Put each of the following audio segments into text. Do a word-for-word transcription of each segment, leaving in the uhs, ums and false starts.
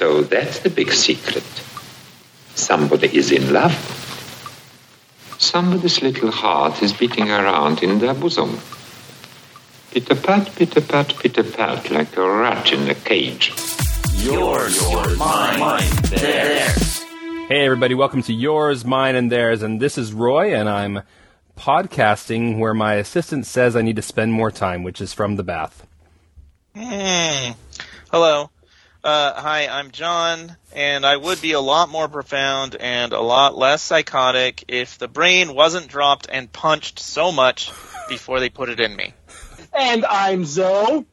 So that's the big secret. Somebody is in love. Somebody's little heart is beating around in their bosom. Pitter-pat, pitter-pat, pitter-pat, like a rat in a cage. Yours, yours, mine, mine, theirs. Hey everybody, welcome to Yours, Mine, and Theirs, and this is Roy, and I'm podcasting where my assistant says I need to spend more time, which is from the bath. Mm. Hello. Uh, hi, I'm John, and I would be a lot more profound and a lot less psychotic if the brain wasn't dropped and punched so much before they put it in me. And I'm Zoe.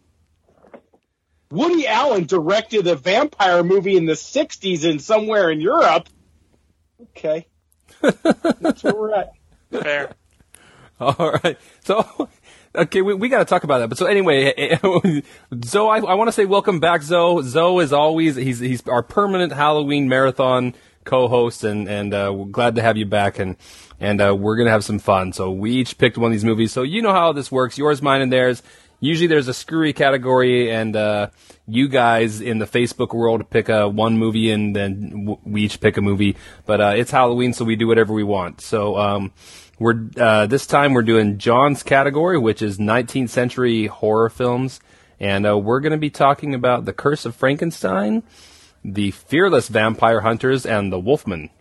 Woody Allen directed a vampire movie in the sixties and somewhere in Europe. Okay. That's where we're at. Fair. All right. So, okay, we, we got to talk about that. But so anyway, Zoe, I, I want to say welcome back, Zoe. Zoe is always, he's he's our permanent Halloween marathon co-host, and, and uh, we're glad to have you back, and, and uh, we're going to have some fun. So we each picked one of these movies. So you know how this works. Yours, mine, and theirs. Usually there's a screwy category, and uh, you guys in the Facebook world pick a one movie, and then w- we each pick a movie. But uh, it's Halloween, so we do whatever we want. So um, we're uh, this time we're doing John's category, which is nineteenth century horror films, and uh, we're going to be talking about The Curse of Frankenstein, The Fearless Vampire Hunters, and The Wolfman.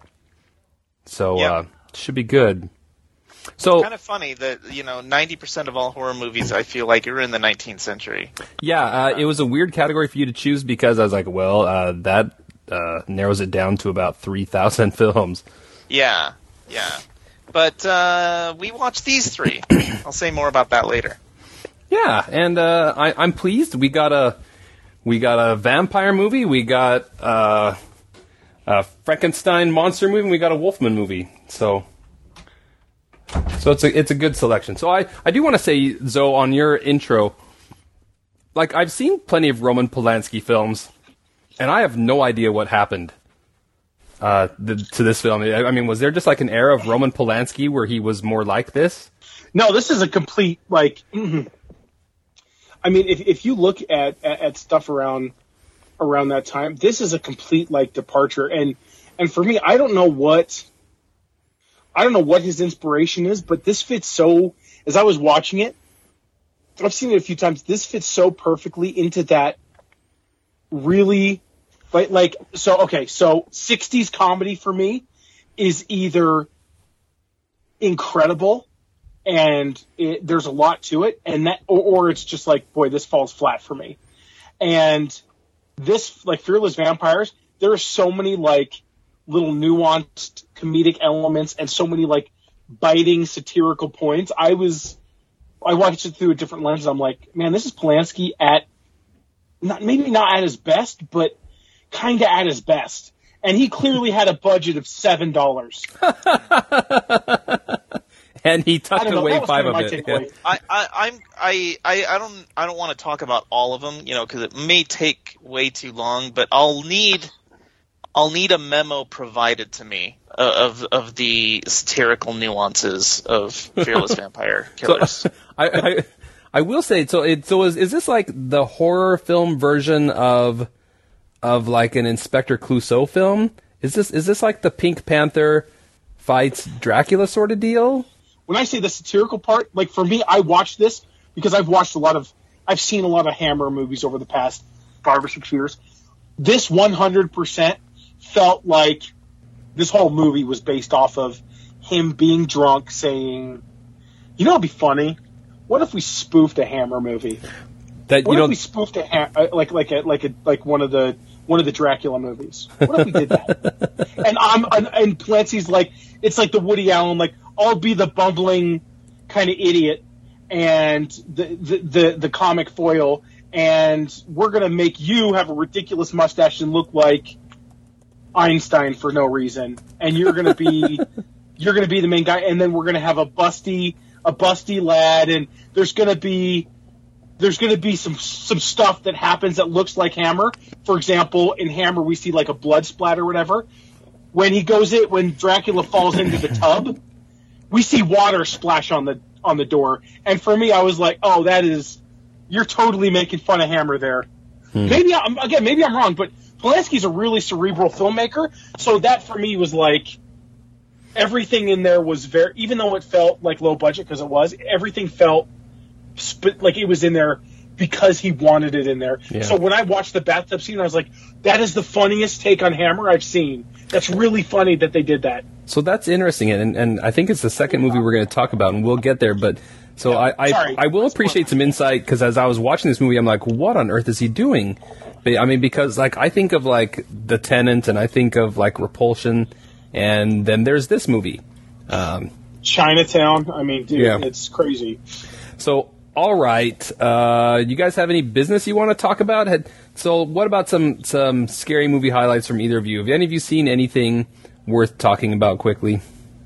So yeah. uh, should be good. So kind of funny that, you know, ninety percent of all horror movies, I feel like, are in the nineteenth century. Yeah, uh, it was a weird category for you to choose because I was like, well, uh, that uh, narrows it down to about three thousand films. Yeah, yeah. But uh, we watched these three. I'll say more about that later. Yeah, and uh, I, I'm pleased. We got a we got a vampire movie, we got uh, a Frankenstein monster movie, and we got a Wolfman movie. So... So it's a it's a good selection. So I, I do want to say, Zoe, on your intro, like, I've seen plenty of Roman Polanski films, and I have no idea what happened uh, the, to this film. I, I mean, was there just like an era of Roman Polanski where he was more like this? No, this is a complete, like, mm-hmm. I mean, if if you look at, at, at stuff around around that time, this is a complete, like, departure. And and for me, I don't know what... I don't know what his inspiration is, but this fits so, as I was watching it, I've seen it a few times, this fits so perfectly into that really, like, like so, okay, so sixties comedy for me is either incredible and it, there's a lot to it, and that, or, or it's just like, boy, this falls flat for me. And this, like, Fearless Vampires, there are so many, like, little nuanced comedic elements and so many, like, biting satirical points. I was, I watched it through a different lens. I'm like, man, this is Polanski at, not maybe not at his best, but kind of at his best. And he clearly had a budget of seven dollars. And he tucked away five of it. Yeah. I, I, I'm, I, I, I don't, I don't want to talk about all of them, you know, because it may take way too long. But I'll need. I'll need a memo provided to me of of the satirical nuances of Fearless Vampire Killers. So, I, I I will say, so it so is is this like the horror film version of of like an Inspector Clouseau film? Is this is this like the Pink Panther fights Dracula sort of deal? When I say the satirical part, like, for me, I watched this because I've watched a lot of I've seen a lot of Hammer movies over the past five or six years. This one hundred percent felt like this whole movie was based off of him being drunk saying, you know, it'd be funny. What if we spoofed a Hammer movie? That what you if know, we spoofed a ha- like like a, like a, like one of the one of the Dracula movies? What if we did that? and I'm and, and Polanski's like, it's like the Woody Allen, like, I'll be the bumbling kind of idiot and the the the, the comic foil, and we're gonna make you have a ridiculous mustache and look like Einstein for no reason, and you're gonna be you're gonna be the main guy, and then we're gonna have a busty a busty lad, and there's gonna be there's gonna be some some stuff that happens that looks like Hammer. For example, in Hammer we see like a blood splatter or whatever. When he goes in, when Dracula falls into the tub, we see water splash on the on the door, and for me, I was like, oh, that is, you're totally making fun of Hammer there. Hmm. Maybe I'm again, maybe I'm wrong, but Polanski's a really cerebral filmmaker, so that for me was like everything in there was very, even though it felt like low budget because it was, everything felt sp- like it was in there because he wanted it in there. Yeah. So when I watched the bathtub scene, I was like, that is the funniest take on Hammer I've seen. That's really funny that they did that. So that's interesting, and and I think it's the second movie we're going to talk about, and we'll get there. But so Yeah, I, I sorry. I will appreciate some insight because as I was watching this movie, I'm like, what on earth is he doing? But, I mean, because like I think of like The Tenant, and I think of like Repulsion, and then there's this movie. Um, Chinatown, I mean, dude, Yeah. it's crazy. So, all right, uh, you guys have any business you want to talk about? Had, so, what about some some scary movie highlights from either of you? Have any of you seen anything worth talking about quickly?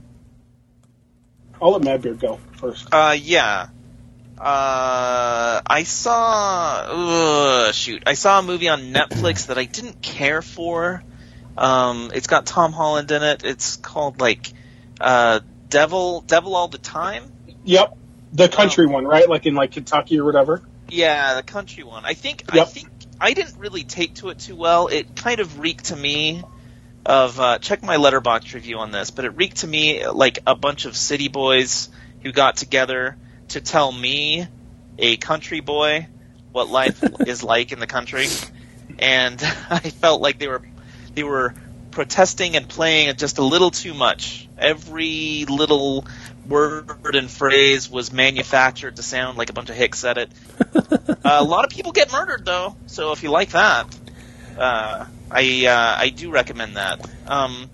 I'll let Madbeard go first. Uh, yeah. Uh, I saw. Ugh, shoot, I saw a movie on Netflix that I didn't care for. Um, it's got Tom Holland in it. It's called like uh, Devil, Devil All the Time. Yep, the country one, right? Like in like Kentucky or whatever. Yeah, the country one. I think. I Yep. think I didn't really take to it too well. It kind of reeked to me of uh, check my Letterboxd review on this, but it reeked to me like a bunch of city boys who got together to tell me, a country boy, what life is like in the country, and I felt like they were they were protesting and playing just a little too much. Every little word and phrase was manufactured to sound like a bunch of hicks said it. uh, a lot of people get murdered, though, so if you like that, uh, I uh, I do recommend that. Um,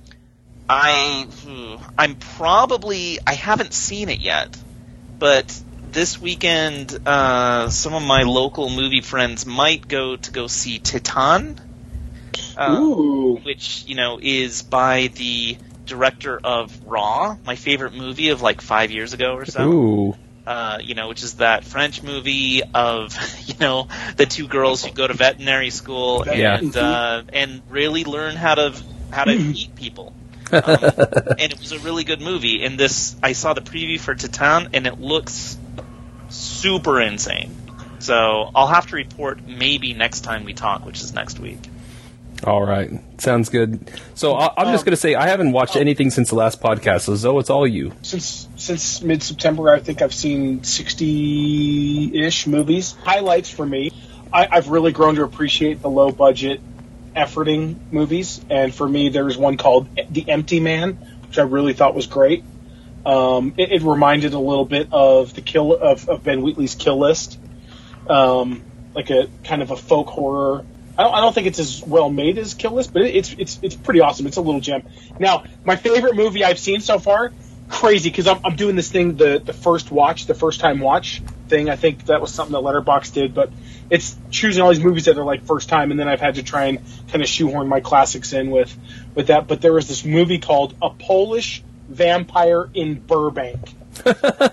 I I'm probably I haven't seen it yet, but this weekend uh, some of my local movie friends might go to go see Titan, uh, Ooh. which you know is by the director of Raw, my favorite movie of like five years ago or so. Ooh. Uh, you know, which is that French movie of, you know, the two girls who go to veterinary school Yeah. and uh, and really learn how to how to eat people. Um, and it was a really good movie. And this, I saw the preview for Titan, and it looks super insane. So I'll have to report maybe next time we talk, which is next week. All right, sounds good. So I, I'm just going to say I haven't watched anything since the last podcast. So Zoe, it's all you. Since since mid September, I think I've seen sixty ish movies. Highlights for me, I, I've really grown to appreciate the low budget, efforting movies. And for me, there's one called The Empty Man, which I really thought was great. Um, it, it reminded a little bit of the kill of, of Ben Wheatley's Kill List, um, like a kind of a folk horror. I don't, I don't think it's as well made as Kill List, but it, it's it's it's pretty awesome. It's a little gem. Now, my favorite movie I've seen so far, crazy, because I'm, I'm doing this thing, the, the first watch, the first time watch thing. I think that was something that Letterboxd did, but it's choosing all these movies that are like first time, and then I've had to try and kind of shoehorn my classics in with, with that. But there was this movie called A Polish Vampire in Burbank. And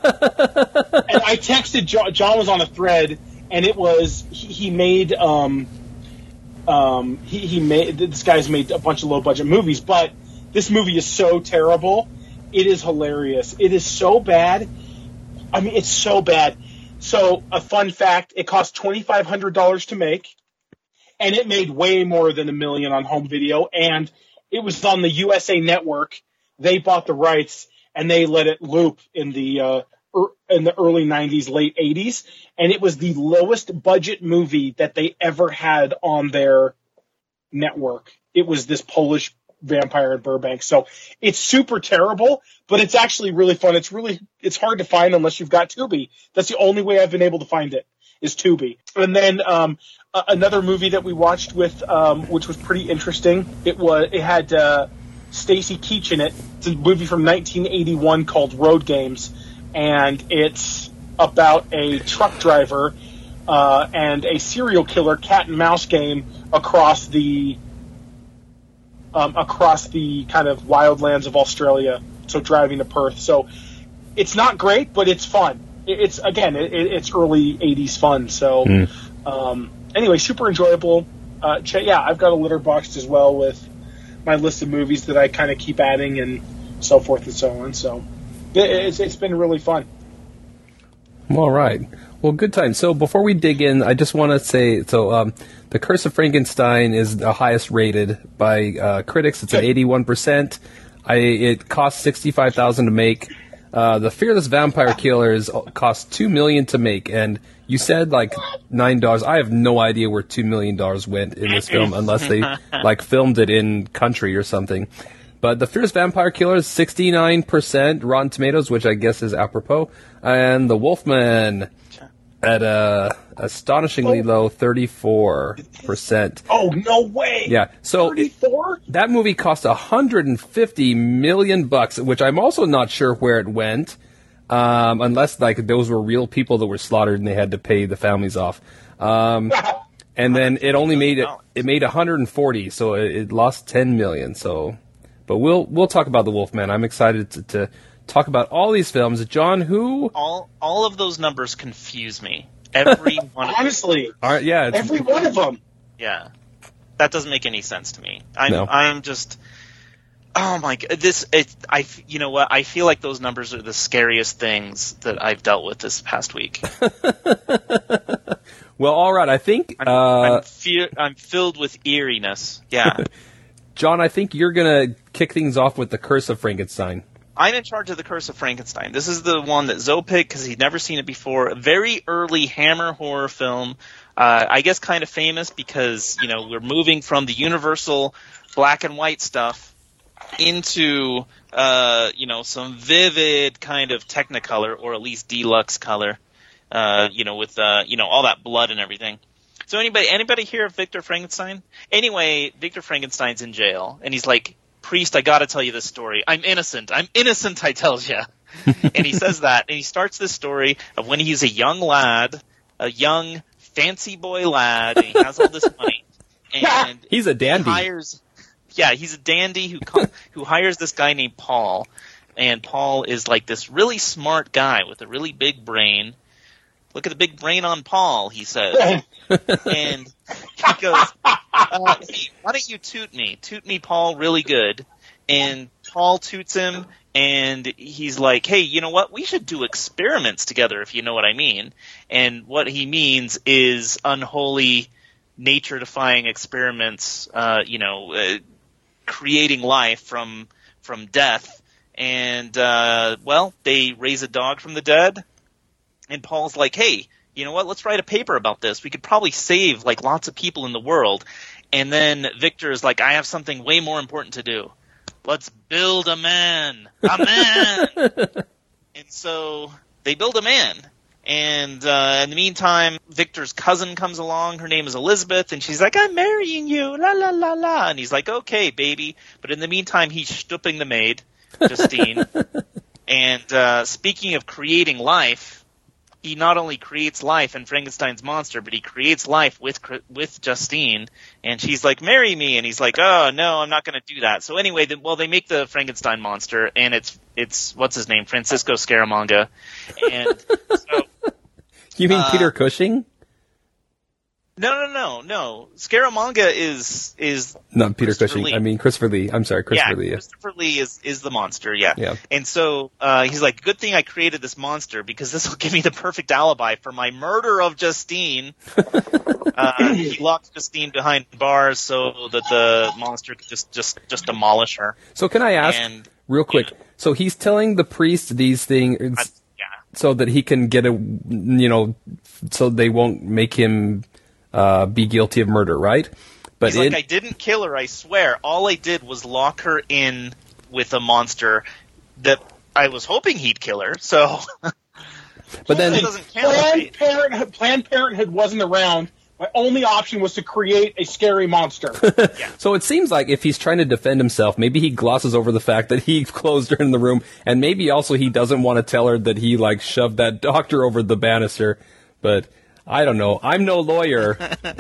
I texted John, John was on a thread, and it was, he, he made... Um, Um, he, he made this guy's made a bunch of low budget movies, but this movie is so terrible. It is hilarious. It is so bad. I mean, it's so bad. So, a fun fact: it cost twenty five hundred dollars to make, and it made way more than a million on home video. And it was on the U S A Network. They bought the rights, and they let it loop in the uh, er, in the early nineties, late eighties. And it was the lowest budget movie that they ever had on their network. It was this Polish vampire in Burbank. So it's super terrible, but it's actually really fun. It's really, it's hard to find unless you've got Tubi. That's the only way I've been able to find it, is Tubi. And then um, a- another movie that we watched with, um, which was pretty interesting. It was, it had uh, Stacy Keach in it. It's a movie from nineteen eighty-one called Road Games. And it's about a truck driver uh, and a serial killer cat and mouse game across the um, across the kind of wildlands of Australia. So driving to Perth. So it's not great, but it's fun. It, it's again, it, it's early eighties fun. So Mm. um, anyway, super enjoyable. Uh, ch- yeah, I've got a Letterboxd as well with my list of movies that I kind of keep adding and so forth and so on. So it, it's, it's been really fun. All right. Well, good time. So before we dig in, I just want to say, so um, The Curse of Frankenstein is the highest rated by uh, critics. It's at eighty-one percent. I, it cost sixty-five thousand dollars to make. Uh, the Fearless Vampire Killers cost two million dollars to make, and you said like nine dollars. I have no idea where two million dollars went in this film unless they like filmed it in country or something. But the Fierce Vampire Killers, sixty-nine percent Rotten Tomatoes, which I guess is apropos. And The Wolfman at a astonishingly low thirty-four percent. Oh, no way! Yeah, so thirty-four? It, that movie cost one hundred fifty million bucks, which I'm also not sure where it went, um, unless like those were real people that were slaughtered and they had to pay the families off. Um, and then it only made it, it made one hundred forty, so it, it lost ten million. So. But we'll we'll talk about The Wolfman. I'm excited to, to talk about all these films. John, who? All all of those numbers confuse me. Every one. Of Honestly, all right, yeah, it's, every one of them. Yeah, that doesn't make any sense to me. I'm No. I'm just. Oh my god! This it. I you know what? I feel like those numbers are the scariest things that I've dealt with this past week. Well, all right. I think I'm, uh, I'm, fear, I'm filled with eeriness. Yeah. John, I think you're going to kick things off with The Curse of Frankenstein. I'm in charge of The Curse of Frankenstein. This is the one that Zoe picked because he'd never seen it before. A very early Hammer horror film. Uh, I guess kind of famous because, you know, we're moving from the Universal black and white stuff into, uh, you know, some vivid kind of Technicolor or at least deluxe color, uh, you know, with, uh, you know, all that blood and everything. So anybody anybody hear of Victor Frankenstein? Anyway, Victor Frankenstein's in jail, and he's like, priest, I gotta tell you this story. I'm innocent. I'm innocent, I tells ya. And he says that, and he starts this story of when he's a young lad, a young fancy boy lad, and he has all this money. And he's a dandy. He hires, yeah, he's a dandy who com- who hires this guy named Paul, and Paul is like this really smart guy with a really big brain. Look at the big brain on Paul, he says. And he goes, uh, hey, why don't you toot me? Toot me, Paul, really good. And Paul toots him, and he's like, hey, you know what? We should do experiments together, if you know what I mean. And what he means is unholy, nature-defying experiments, uh, you know, uh, creating life from from death. And, uh, well, they raise a dog from the dead. And Paul's like, hey, you know what? Let's write a paper about this. We could probably save, like, lots of people in the world. And then Victor is like, I have something way more important to do. Let's build a man. A man! And so they build a man. And uh, in the meantime, Victor's cousin comes along. Her name is Elizabeth. And she's like, I'm marrying you. La, la, la, la. And he's like, okay, baby. But in the meantime, he's stooping the maid, Justine. And uh, speaking of creating life, he not only creates life in Frankenstein's monster, but he creates life with with Justine, and she's like, marry me, and he's like, oh, no, I'm not going to do that. So anyway, the, well, they make the Frankenstein monster, and it's, it's what's his name, Francisco Scaramanga. And so, you mean uh, Peter Cushing? No, no, no, no. Scaramanga is is Not Peter Christopher Cushing. Lee. I mean Christopher Lee. I'm sorry, Christopher yeah, Lee. Christopher Lee is, is the monster, yeah. Yeah. And so uh, he's like, good thing I created this monster because this will give me the perfect alibi for my murder of Justine. uh, he locks Justine behind bars so that the monster could just, just, just demolish her. So can I ask, And, real quick, yeah. so he's telling the priest these things I, yeah. so that he can get a, you know, so they won't make him uh, be guilty of murder, right? But He's like, it, I didn't kill her, I swear. All I did was lock her in with a monster that I was hoping he'd kill her, so... but then That doesn't count, Planned right? Parenthood, Planned Parenthood wasn't around. My only option was to create a scary monster. So it seems like if he's trying to defend himself, maybe he glosses over the fact that he closed her in the room, and maybe also he doesn't want to tell her that he like shoved that doctor over the banister. But I don't know. I'm no lawyer.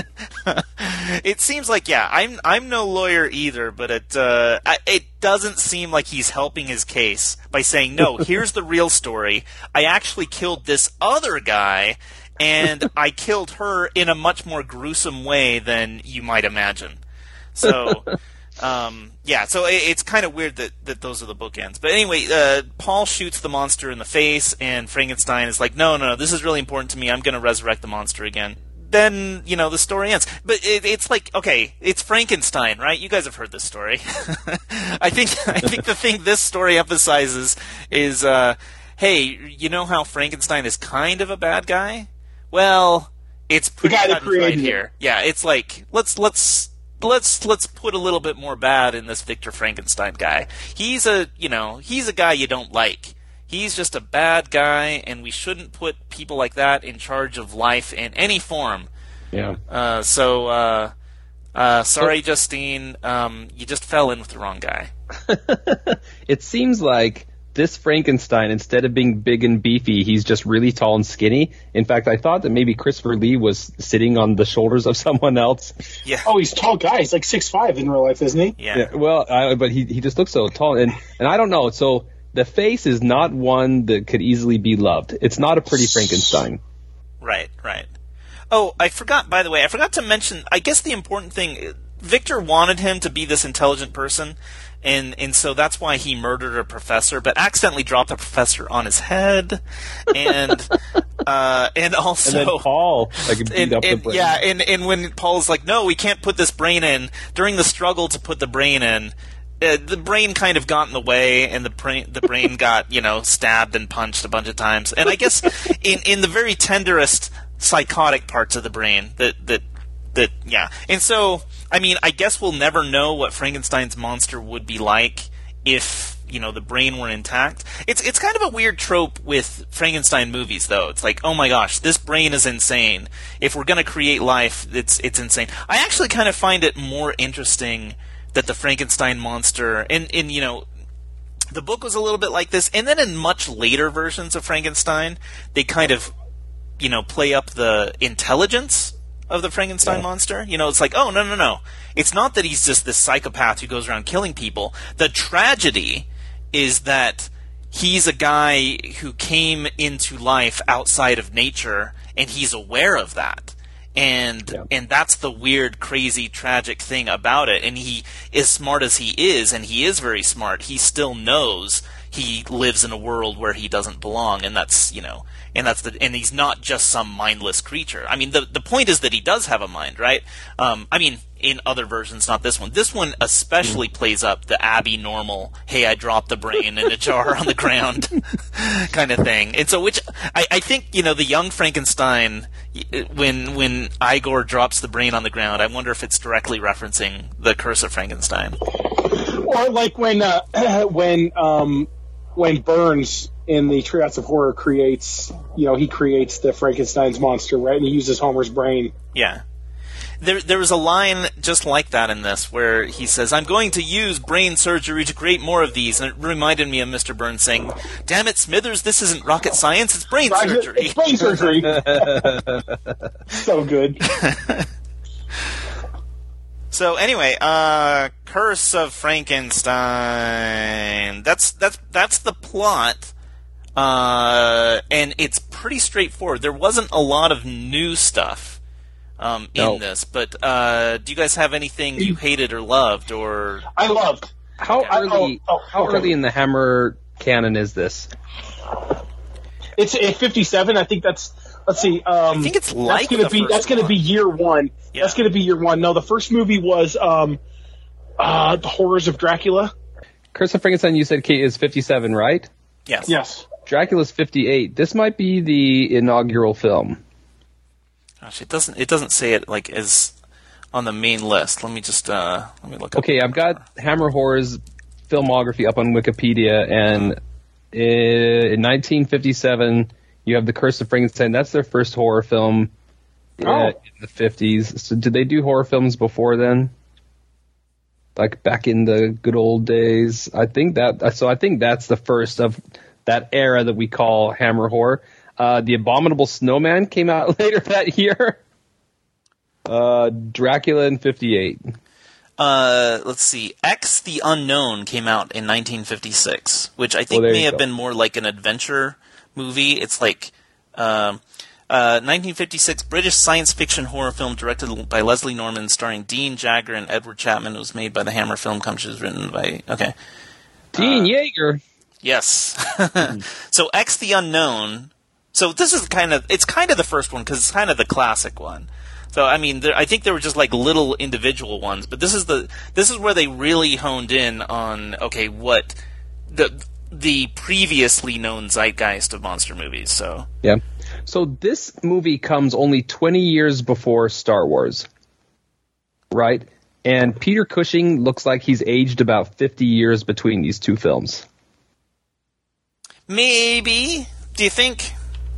It seems like, yeah, I'm I'm no lawyer either, but it uh, I, it doesn't seem like he's helping his case by saying, no, here's the real story. I actually killed this other guy, and I killed her in a much more gruesome way than you might imagine. So, Um, yeah, so it, it's kind of weird that, that those are the bookends. But anyway, uh, Paul shoots the monster in the face, and Frankenstein is like, no, no, no, this is really important to me. I'm going to resurrect the monster again. Then, you know, the story ends. But it, it's like, okay, it's Frankenstein, right? You guys have heard this story. I think I think the thing this story emphasizes is, uh, hey, you know how Frankenstein is kind of a bad guy? Well, it's pretty guy that cut and dried created here. Yeah, it's like, let's let's let's let's put a little bit more bad in this Victor Frankenstein guy. He's a, you know, he's a guy you don't like. He's just a bad guy, and we shouldn't put people like that in charge of life in any form. Yeah. Uh, so, uh, uh, sorry, Justine, um, you just fell in with the wrong guy. It seems like this Frankenstein, instead of being big and beefy, he's just really tall and skinny. In fact, I thought that maybe Christopher Lee was sitting on the shoulders of someone else. Yeah. Oh, he's a tall guy. He's like six five in real life, isn't he? Yeah. Yeah, well, I, but he he just looks so tall, and and I don't know. So the face is not one that could easily be loved. It's not a pretty Frankenstein. Right, right. Oh, I forgot, by the way, I forgot to mention, I guess the important thing, Victor wanted him to be this intelligent person, and and so that's why he murdered a professor, but accidentally dropped the professor on his head, and uh, and also... And then Paul, like, beat and, up the and, brain. yeah, and, and when Paul's like, no, we can't put this brain in, during the struggle to put the brain in, Uh, the brain kind of got in the way, and the brain the brain got, you know, stabbed and punched a bunch of times. And I guess in in the very tenderest psychotic parts of the brain, that that that yeah. And so, I mean, I guess we'll never know what Frankenstein's monster would be like if, you know, the brain were intact. It's it's kind of a weird trope with Frankenstein movies, though. It's like, oh my gosh, this brain is insane. If we're going to create life, it's it's insane. I actually kind of find it more interesting that the Frankenstein monster, and, and, you know, the book was a little bit like this, and then in much later versions of Frankenstein, they kind of, you know, play up the intelligence of the Frankenstein Yeah. monster. You know, it's like, oh, no, no, no. It's not that he's just this psychopath who goes around killing people. The tragedy is that he's a guy who came into life outside of nature, and he's aware of that. And Yeah. and that's the weird, crazy, tragic thing about it. And he, as smart as he is, and he is very smart, he still knows he lives in a world where he doesn't belong, and that's, you know, and that's the, and he's not just some mindless creature. I mean, the the point is that he does have a mind, right? Um, I mean, in other versions, not this one. This one especially plays up the Abby normal, hey, I dropped the brain in a jar on the ground kind of thing. And so, which I, I think, you know, the young Frankenstein, when when Igor drops the brain on the ground, I wonder if it's directly referencing the Curse of Frankenstein. Or like when uh, when um, when Burns in the Treehouse of Horror creates, you know, he creates the Frankenstein's monster, right? And he uses Homer's brain. Yeah. There, there was a line just like that in this where he says, I'm going to use brain surgery to create more of these. And it reminded me of Mister Burns saying, damn it, Smithers, this isn't rocket science, it's brain surgery. It's brain surgery. So good. So anyway, uh, Curse of Frankenstein. That's, that's, that's the plot. Uh, and it's pretty straightforward. There wasn't a lot of new stuff. Um, in No. this, but uh, do you guys have anything you hated or loved, or I loved. How I- early? oh, oh, how okay. early in the Hammer canon is this? It's at fifty-seven. I think that's. Let's see. Um, I think it's like that's gonna the be first that's gonna one. be year one. Yeah. That's gonna be year one. No, the first movie was um, uh, the Horrors of Dracula. Curse of Frankenstein, you said, Kate, is fifty-seven, right? yes, Yes. Dracula's fifty-eight. This might be the inaugural film. Gosh, it doesn't it doesn't say it like as on the main list. Let me just uh, let me look. Okay, up. I've got Hammer Horror's filmography up on Wikipedia, and in nineteen fifty-seven, you have The Curse of Frankenstein. That's their first horror film uh, Oh. in the fifties. So did they do horror films before then? Like back in the good old days? I think that, so I think that's the first of that era that we call Hammer Horror. Uh, The Abominable Snowman came out later that year. Uh, Dracula in fifty-eight. Uh, let's see. X the Unknown came out in nineteen fifty-six, which I think Well, there may you have go. been more like an adventure movie. It's like, um, Uh, nineteen fifty-six British science fiction horror film directed by Leslie Norman, starring Dean Jagger and Edward Chapman. It was made by the Hammer Film Company. It was written by okay. Dean uh, Yeager. Yes. So X the Unknown. So this is kind of it's kind of the first one because it's kind of the classic one. So I mean, there, I think there were just like little individual ones, but this is the this is where they really honed in on okay what the the previously known zeitgeist of monster movies. So yeah. So this movie comes only twenty years before Star Wars, right? And Peter Cushing looks like he's aged about fifty years between these two films. Maybe. Do you think?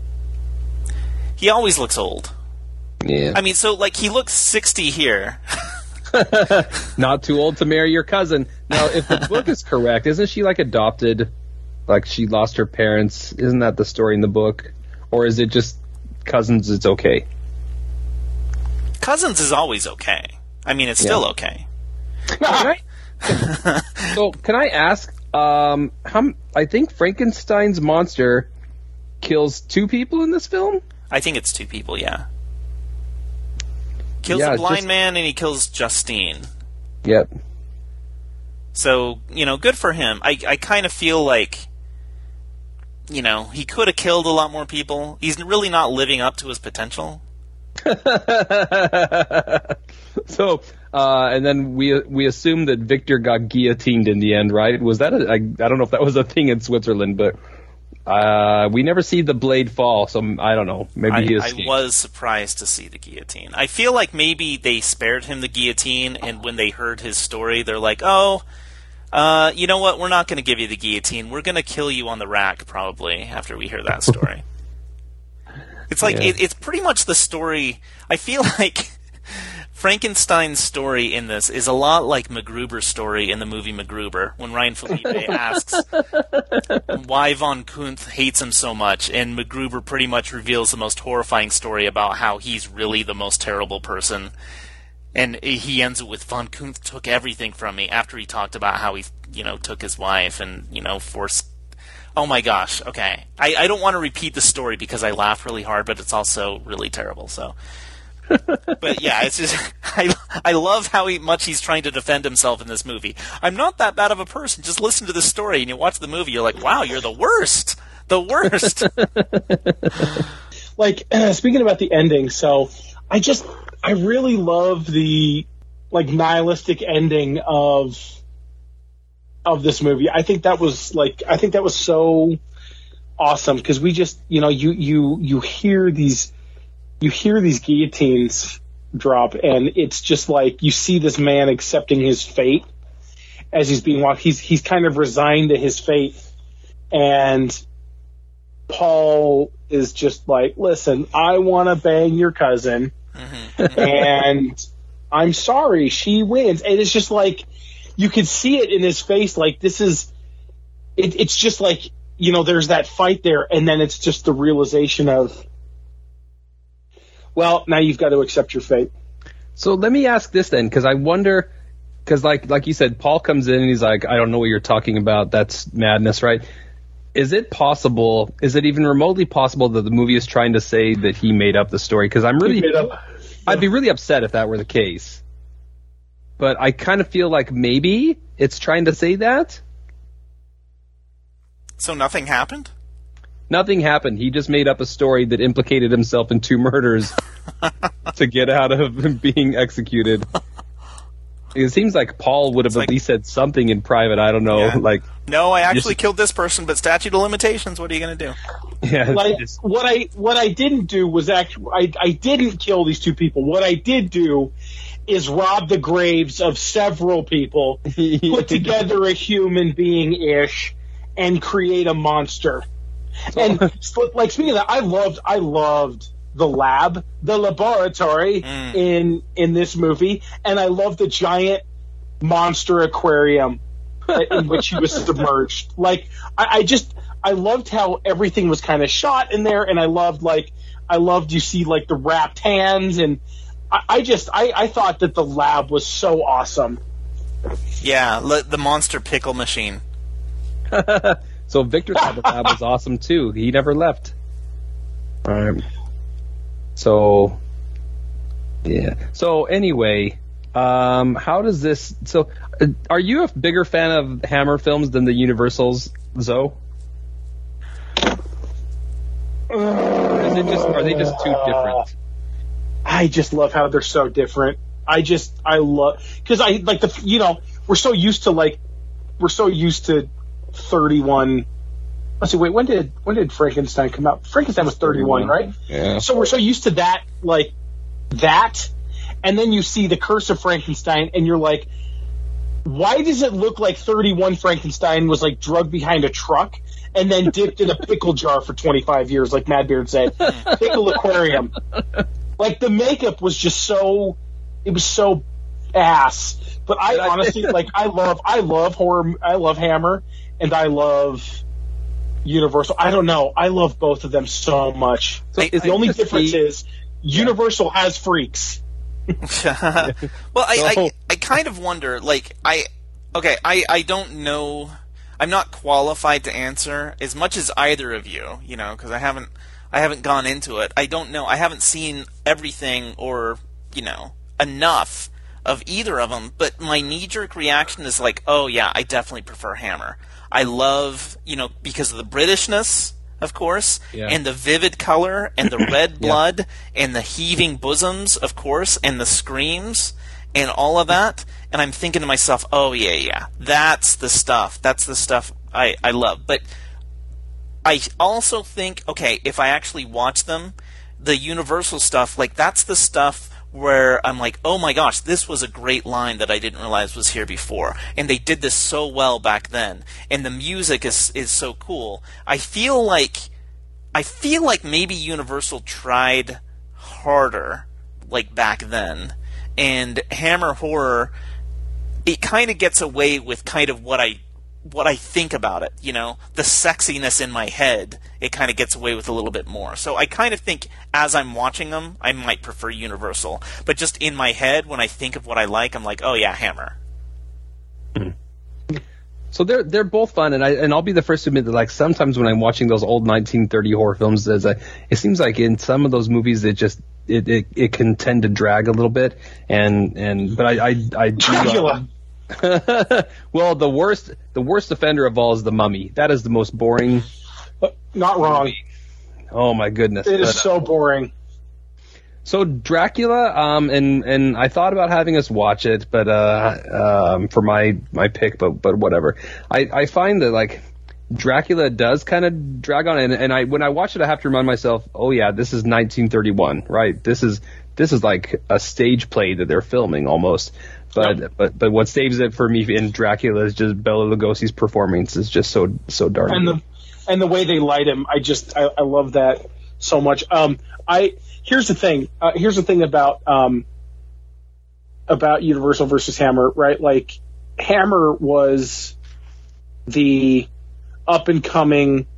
He always looks old. Yeah. I mean, so, like, he looks sixty here. Not too old to marry your cousin. Now, if the book is correct, isn't she, like, adopted? Like, she lost her parents? Isn't that the story in the book? Or is it just Cousins, it's okay? Cousins is always okay. I mean, it's still Yeah. okay. Can I, so, can I ask, um, how, I think Frankenstein's monster kills two people in this film? I think it's two people, yeah. Kills Yeah, a blind just- man and he kills Justine. Yep. So, you know, good for him. I, I kind of feel like, you know, he could have killed a lot more people. He's really not living up to his potential. So, uh, and then we we assume that Victor got guillotined in the end, right? Was that a, I, I don't know if that was a thing in Switzerland, but uh, we never see the blade fall, so I don't know. Maybe I, he I escaped. was surprised to see the guillotine. I feel like maybe they spared him the guillotine, and when they heard his story, they're like, oh, uh, you know what, we're not going to give you the guillotine. We're going to kill you on the rack, probably, after we hear that story. It's like, Yeah. it, it's pretty much the story. I feel like Frankenstein's story in this is a lot like MacGruber's story in the movie MacGruber, when Ryan Felipe asks why Von Kuntz hates him so much, and MacGruber pretty much reveals the most horrifying story about how he's really the most terrible person. And he ends it with, Von Kuntz took everything from me, after he talked about how he, you know, took his wife and, you know, forced... Oh my gosh, okay. I, I don't want to repeat the story because I laugh really hard, but it's also really terrible, so... But yeah, it's just I I love how he, much he's trying to defend himself in this movie. I'm not that bad of a person. Just listen to the story and you watch the movie. You're like, wow, you're the worst, the worst. Like, uh, speaking about the ending, so I just I really love the like nihilistic ending of of this movie. I think that was like I think that was so awesome because we just you know you you you hear these. You hear these guillotines drop, and it's just like you see this man accepting his fate as he's being walked. He's he's kind of resigned to his fate, and Paul is just like, "Listen, I want to bang your cousin, and I'm sorry, she wins." And it's just like you can see it in his face. Like this is, it, it's just like you know, there's that fight there, and then it's just the realization of. Well, now you've got to accept your fate. So let me ask this then, because I wonder, because like like you said, Paul comes in and he's like, I don't know what you're talking about. That's madness, right? Is it possible, is it even remotely possible that the movie is trying to say that he made up the story? Because I'm really, I'd be really upset if that were the case. But I kind of feel like maybe it's trying to say that. So nothing happened? Nothing happened. He just made up a story that implicated himself in two murders to get out of being executed. It seems like Paul would have It's at like- least said something in private. I don't know. Yeah. Like, No, I actually Just- killed this person, but statute of limitations, what are you going to do? yeah, Like it's- what I what I didn't do was actually I, I didn't kill these two people. What I did do is rob the graves of several people, put together a human being ish, and create a monster. And so, like speaking of that, I loved I loved the lab, the laboratory Mm. in in this movie, and I loved the giant monster aquarium in which he was submerged. Like I, I just I loved how everything was kind of shot in there, and I loved like I loved you see like the wrapped hands, and I, I just I, I thought that the lab was so awesome. Yeah, le- the monster pickle machine. So Victor thought the lab was awesome too. He never left. All right. So, yeah. So anyway, um, how does this? So, uh, are you a bigger fan of Hammer films than the Universals, Zoe? Or is it just, are they just too different? I just love how they're so different. I just, I love, because I, like, the, you know, we're so used to, like, we're so used to thirty-one. Let's see, wait, when did, when did Frankenstein come out? Frankenstein was thirty-one, right? Yeah. So we're so used to that, like, that, and then you see The Curse of Frankenstein, and you're like, why does it look like thirty-one Frankenstein was, like, drugged behind a truck and then dipped in a pickle jar for twenty-five years, like Madbeard said? Pickle aquarium. Like, the makeup was just so, it was so ass. But I honestly, like, I love, I love horror, I love Hammer, and I love Universal. I don't know. I love both of them so much. So the I, only I difference see, is Universal yeah. has freaks. well, I, I I kind of wonder, like, I okay, I, I don't know, I'm not qualified to answer as much as either of you, you know, because I haven't I haven't gone into it. I don't know. I haven't seen everything or, you know, enough of either of them, but my knee-jerk reaction is like, oh yeah, I definitely prefer Hammer. I love, you know, because of the Britishness, of course, yeah. and the vivid color, and the red blood, yeah. and the heaving bosoms, of course, and the screams, and all of that. And I'm thinking to myself, oh yeah, yeah, that's the stuff. That's the stuff I, I love. But I also think, okay, if I actually watch them, the Universal stuff, like, that's the stuff where I'm like, oh my gosh, this was a great line that I didn't realize was here before. And they did this so well back then. And the music is is so cool. I feel like I feel like maybe Universal tried harder, like, back then. And Hammer Horror, it kind of gets away with kind of what I what I think about it, you know, the sexiness in my head, it kind of gets away with a little bit more. So I kind of think as I'm watching them, I might prefer Universal. But just in my head, when I think of what I like, I'm like, oh yeah, Hammer. So they're they're both fun, and I and I'll be the first to admit that, like, sometimes when I'm watching those old nineteen thirty horror films, there's a, it seems like in some of those movies it just it, it, it can tend to drag a little bit, and and but I I, I Dracula. Well, the worst the worst offender of all is The Mummy. That is the most boring. Not wrong. Oh my goodness, it is but, so boring. So Dracula, um, and and I thought about having us watch it, but uh, um, for my my pick, but but whatever. I, I find that, like, Dracula does kind of drag on, and and I when I watch it, I have to remind myself, oh yeah, this is nineteen thirty-one, right? This is this is like a stage play that they're filming almost. But yep. but but what saves it for me in Dracula is just Bela Lugosi's performance is just so so darn and good. the and the way they light him, I just I, I love that so much. Um, I here's the thing. Uh, here's the thing about um about Universal versus Hammer, right? Like, Hammer was the up and coming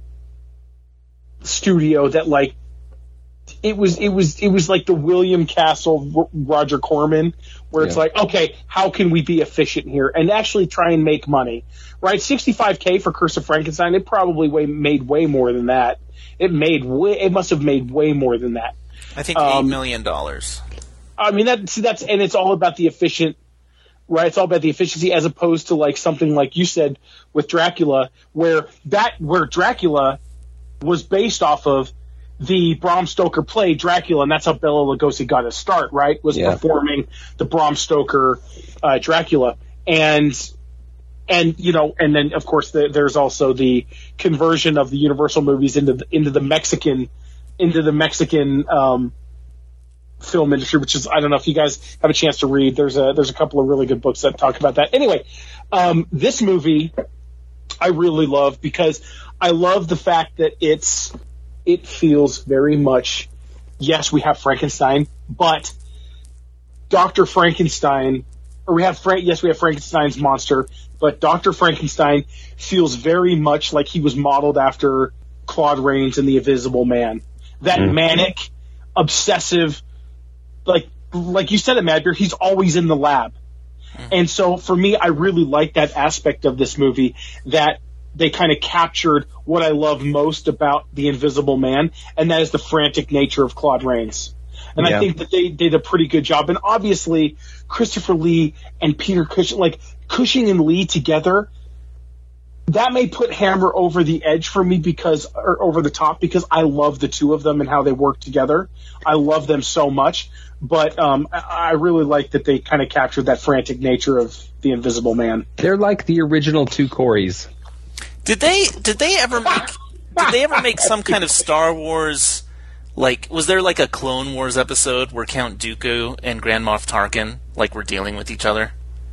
studio that, like, it was it was it was like the William Castle, Roger Corman, where it's yeah. like, okay, how can we be efficient here and actually try and make money, right? sixty-five K for Curse of Frankenstein, it probably way, made way more than that. It made way, it must have made way more than that. I think um, eight million dollars. I mean, that see, that's and it's all about the efficient, right? It's all about the efficiency, as opposed to, like, something like you said with Dracula, where that where Dracula was based off of the Bram Stoker play Dracula, and that's how Bela Lugosi got his start, right? Was yeah. performing the Bram Stoker uh, Dracula, and and you know, and then of course the, there's also the conversion of the Universal movies into the, into the Mexican into the Mexican um, film industry, which is, I don't know if you guys have a chance to read. There's a there's a couple of really good books that talk about that. Anyway, um, this movie I really love because I love the fact that it's. It feels very much, yes, we have Frankenstein, but Doctor Frankenstein, or we have Frank, yes, we have Frankenstein's monster, but Doctor Frankenstein feels very much like he was modeled after Claude Rains in The Invisible Man. That mm-hmm. manic, obsessive, like like you said it, Madbeer, he's always in the lab. Mm-hmm. And so for me, I really like that aspect of this movie, that they kind of captured what I love most about The Invisible Man, and that is the frantic nature of Claude Rains. And Yeah. I think that they did a pretty good job. And obviously, Christopher Lee and Peter Cushing, like Cushing and Lee together, that may put Hammer over the edge for me because, or over the top, because I love the two of them and how they work together. I love them so much. But um, I I really like that they kind of captured that frantic nature of the Invisible Man. They're like the original two Coreys. Did they did they ever make did they ever make some kind of Star Wars, like, was there like a Clone Wars episode where Count Dooku and Grand Moff Tarkin like were dealing with each other?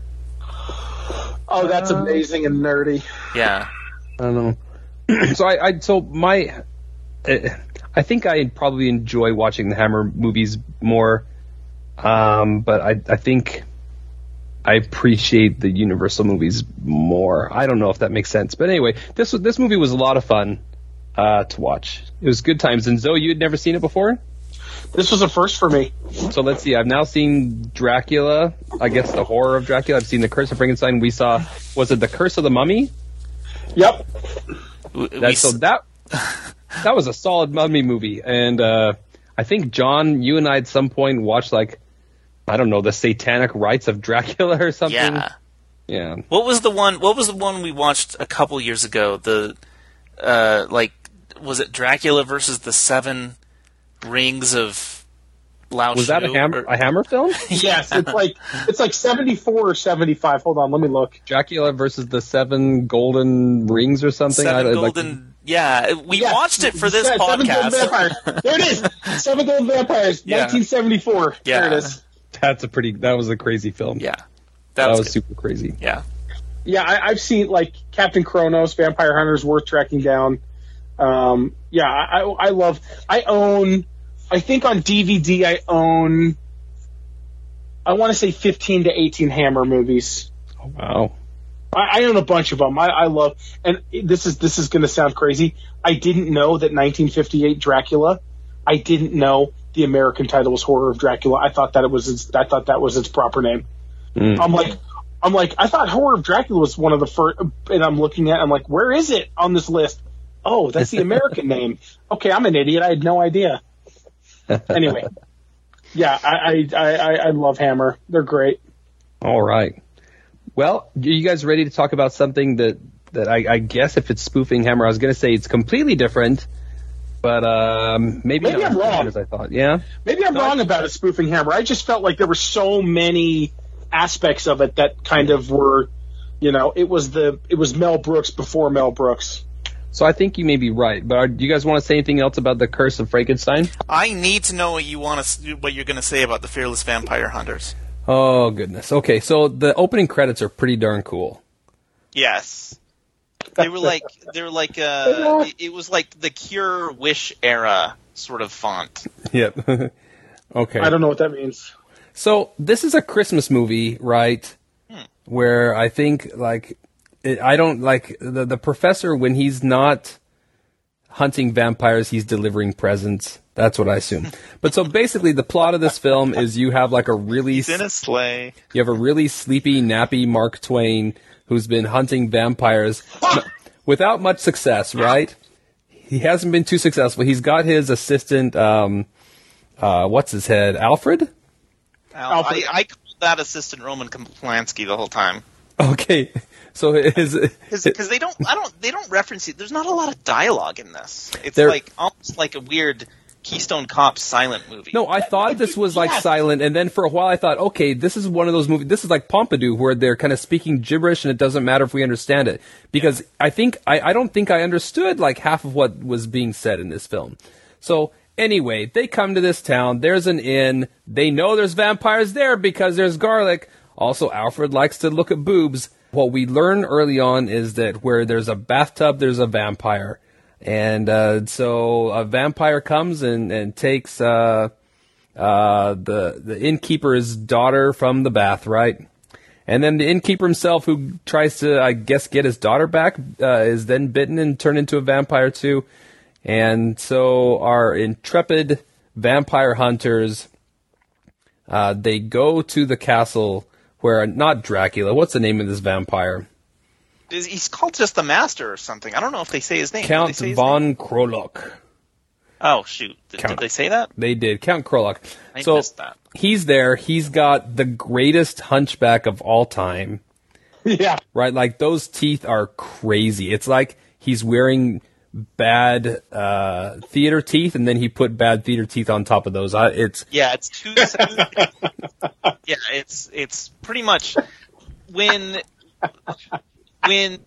Oh, that's amazing and nerdy. Yeah. I don't know. so I, I so my, uh, I think I probably enjoy watching the Hammer movies more, um, but I I think I appreciate the Universal movies more. I don't know if that makes sense, but anyway, this this movie was a lot of fun uh, to watch. It was good times. And Zoe, you had never seen it before? This was a first for me. So let's see. I've now seen Dracula. I guess the horror of Dracula. I've seen The Curse of Frankenstein. We saw, was it The Curse of the Mummy? Yep. We, That, so that that was a solid mummy movie, and uh, I think John, you and I at some point watched like, I don't know, the Satanic Rites of Dracula or something. yeah. Yeah. What was the one? What was the one we watched a couple years ago? The uh, like, was it Dracula versus the Seven Rings of Lao Was that a Shu, hammer or- a Hammer film? Yes, it's like it's like seventy-four or seventy-five. Hold on, let me look. Dracula versus the Seven Golden Rings or something. Seven I, like- Golden? Yeah, we Yes. watched it for this Yeah, Seven Golden podcast. Vampires. There it is. Seven Golden Vampires, Yeah. nineteen seventy-four. Yeah. There it is. that's a pretty. That was a crazy film. Yeah, that, that, was, was, good. super crazy. Yeah, Yeah, I, I've seen like Captain Kronos, Vampire Hunters, worth tracking down. Um, yeah, I, I, I love. I own. I think on D V D I own. I want to say fifteen to eighteen Hammer movies. Oh, wow. I, I own a bunch of them. I, I love, and this is this is going to sound crazy. I didn't know that nineteen fifty-eight Dracula. I didn't know the American title was Horror of Dracula. I thought that it was. Its, I thought that was its proper name. Mm. I'm like, I'm like, I thought Horror of Dracula was one of the first, and I'm looking at, I'm like, where is it on this list? Oh, that's the American name. Okay, I'm an idiot. I had no idea. Anyway, yeah, I, I, I, I love Hammer. They're great. All right. Well, are you guys ready to talk about something that, that I, I guess if it's spoofing Hammer, I was going to say it's completely different, but um, maybe, Maybe not I'm as bad wrong. as I thought. Yeah? Maybe I'm wrong about it spoofing Hammer. I just felt like there were so many aspects of it that kind of were, you know, it was the it was Mel Brooks before Mel Brooks. So I think you may be right, but are, do you guys want to say anything else about The Curse of Frankenstein? I need to know what you want to, what you're going to say about the Fearless Vampire Hunters. Oh, goodness. Okay, so the opening credits are pretty darn cool. Yes, they were like they were like uh, it, it was like the Cure Wish era sort of font. Yep. Okay. I don't know what that means. So this is a Christmas movie, right? Hmm. Where I think, like, it, I don't like the the professor when he's not hunting vampires, he's delivering presents. That's what I assume. But so basically, the plot of this film is you have like a really He's in a sleigh. you have a really sleepy, nappy Mark Twain who's been hunting vampires without much success, right? He hasn't been too successful. He's got his assistant, um, uh, what's his head, Alfred? Al, I, I called that assistant Roman Polanski the whole time Okay, so his because they don't. I don't. They don't reference it. There's not a lot of dialogue in this. It's There- like almost like a weird Keystone Cop silent movie. No, I thought this was like Yes. silent, and then for a while I thought, okay, this is one of those movies. This is like Pompidou, where they're kind of speaking gibberish, and it doesn't matter if we understand it, because I think I, I don't think I understood like half of what was being said in this film. So anyway, they come to this town. There's an inn. They know there's vampires there because there's garlic. Also, Alfred likes to look at boobs. What we learn early on is that where there's a bathtub, there's a vampire. And uh, so a vampire comes and, and takes uh, uh, the the innkeeper's daughter from the bath, right? And then the innkeeper himself, who tries to, I guess, get his daughter back, uh, is then bitten and turned into a vampire too. And so our intrepid vampire hunters, uh, they go to the castle where, not Dracula, what's the name of this vampire? Is- he's called just the Master or something. I don't know if they say his name. Do they Count say his von Krolok. Oh shoot! Did, Count. did they say that? They did. Count Krolok. I so missed that. he's there. He's got the greatest hunchback of all time. Yeah. Right? Like, those teeth are crazy. It's like he's wearing bad uh, theater teeth, and then he put bad theater teeth on top of those. I, it's Yeah, it's two. yeah, it's it's pretty much when when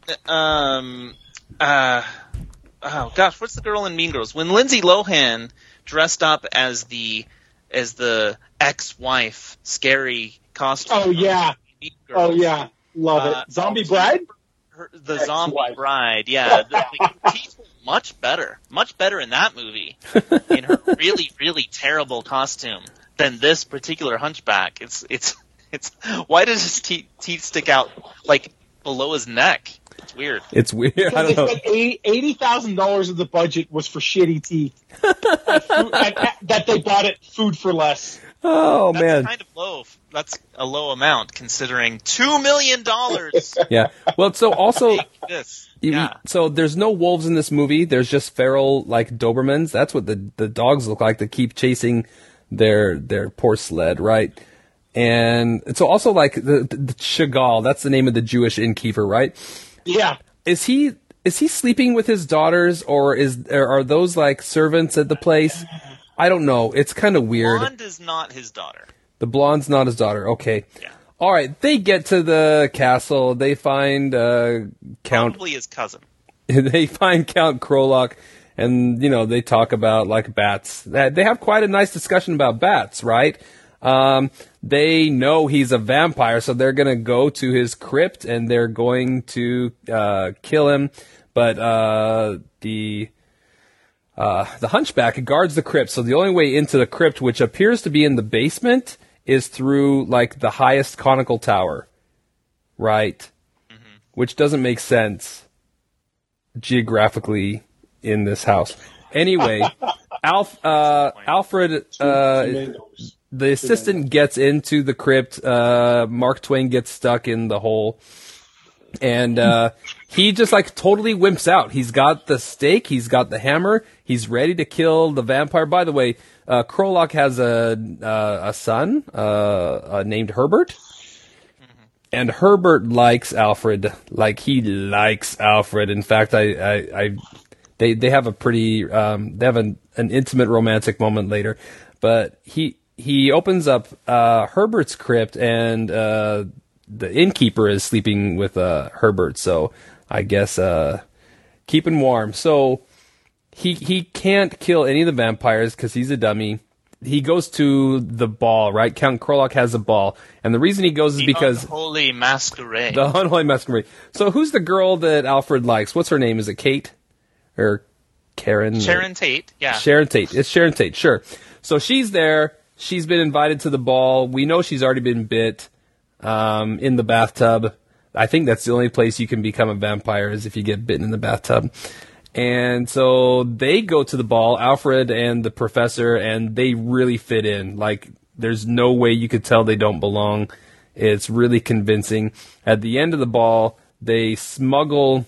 um uh oh gosh, what's the girl in Mean Girls? When Lindsay Lohan dressed up as the as the ex-wife, scary costume. Oh yeah. Mean Girls. Oh yeah. Love Uh, it. Zombie oh, Bride? Her, the Ex-wife. zombie bride, yeah. The, the teeth were much better, much better in that movie, in her really, really terrible costume than this particular hunchback. It's, it's, it's. Why does his te- teeth stick out like below his neck? It's weird. it's weird. I They don't know. spent eighty thousand dollars of the budget was for shitty teeth. At food- at- at- that they bought at Food for Less. Oh That's man. kind of low. That's a low amount considering two million dollars. Yeah. Well, so also. This, You- yeah. So there's no wolves in this movie. There's just feral, like, Dobermans. That's what the, the dogs look like. They keep chasing their their poor sled, right? And so also, like, the, the Chagall, that's the name of the Jewish innkeeper, right? Yeah. Is he is he sleeping with his daughters, or is are those like servants at the place? I don't know. It's kind of weird. Blonde is not his daughter. The blonde's not his daughter. Okay. Yeah. All right. They get to the castle. They find uh, Count. Probably his cousin. They find Count Krolok, and you know they talk about like bats. They have quite a nice discussion about bats, right? Um, they know he's a vampire, so they're gonna go to his crypt and they're going to uh, kill him. But uh, the uh, the Hunchback guards the crypt, so the only way into the crypt, which appears to be in the basement, is through like the highest conical tower, right? Mm-hmm. Which doesn't make sense geographically in this house. Anyway, Alf, uh, Alfred, uh, the assistant gets into the crypt. Uh, Mark Twain gets stuck in the hole. And uh, he just like totally wimps out. He's got the stake. He's got the hammer. He's ready to kill the vampire. By the way, uh, Krolok has a uh, a son uh, uh, named Herbert. And Herbert likes Alfred, like he likes Alfred. In fact, I, I, I they, they have a pretty, um, they have an, an intimate romantic moment later. But he, he opens up uh, Herbert's crypt, and uh, the innkeeper is sleeping with uh, Herbert. So I guess uh, keeping warm. So he, he can't kill any of the vampires because he's a dummy. He goes to the ball, right? Count Krolok has a ball. And the reason he goes is The because... Unholy Masquerade. The Unholy Masquerade. So who's the girl that Alfred likes? What's her name? Is it Kate? Or Karen? Sharon Tate, yeah. Sharon Tate. It's Sharon Tate, sure. So she's there. She's been invited to the ball. We know she's already been bit um, in the bathtub. I think that's the only place you can become a vampire is if you get bitten in the bathtub. And so they go to the ball, Alfred and the professor, and they really fit in. Like, there's no way you could tell they don't belong. It's really convincing. At the end of the ball, they smuggle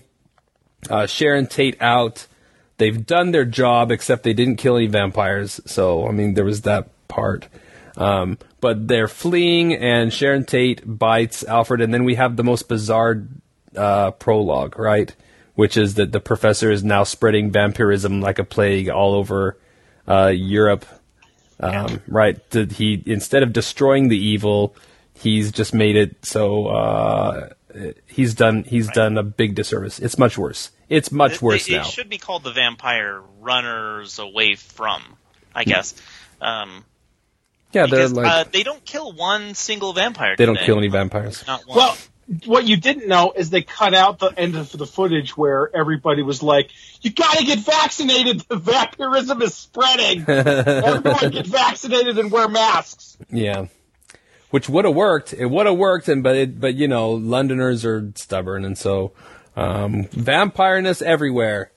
uh, Sharon Tate out. They've done their job, except they didn't kill any vampires. So, I mean, there was that part. Um, but they're fleeing, and Sharon Tate bites Alfred, and then we have the most bizarre uh, prologue, right? Which is that the professor is now spreading vampirism like a plague all over uh, Europe, um, yeah. right? That he instead of destroying the evil, he's just made it so uh, he's done he's right. done a big disservice. It's much worse. It's much it, worse it, now. It should be called the Vampire Runners Away From, I guess. Um, yeah, because, they're like uh, they don't kill one single vampire. They do don't kill any vampires. Not one. Well. What you didn't know is they cut out the end of the footage where everybody was like, you gotta get vaccinated, the vampirism is spreading. Everyone get vaccinated and wear masks. Yeah. Which would have worked. It would have worked, and but it, but you know, Londoners are stubborn, and so um, vampireness everywhere.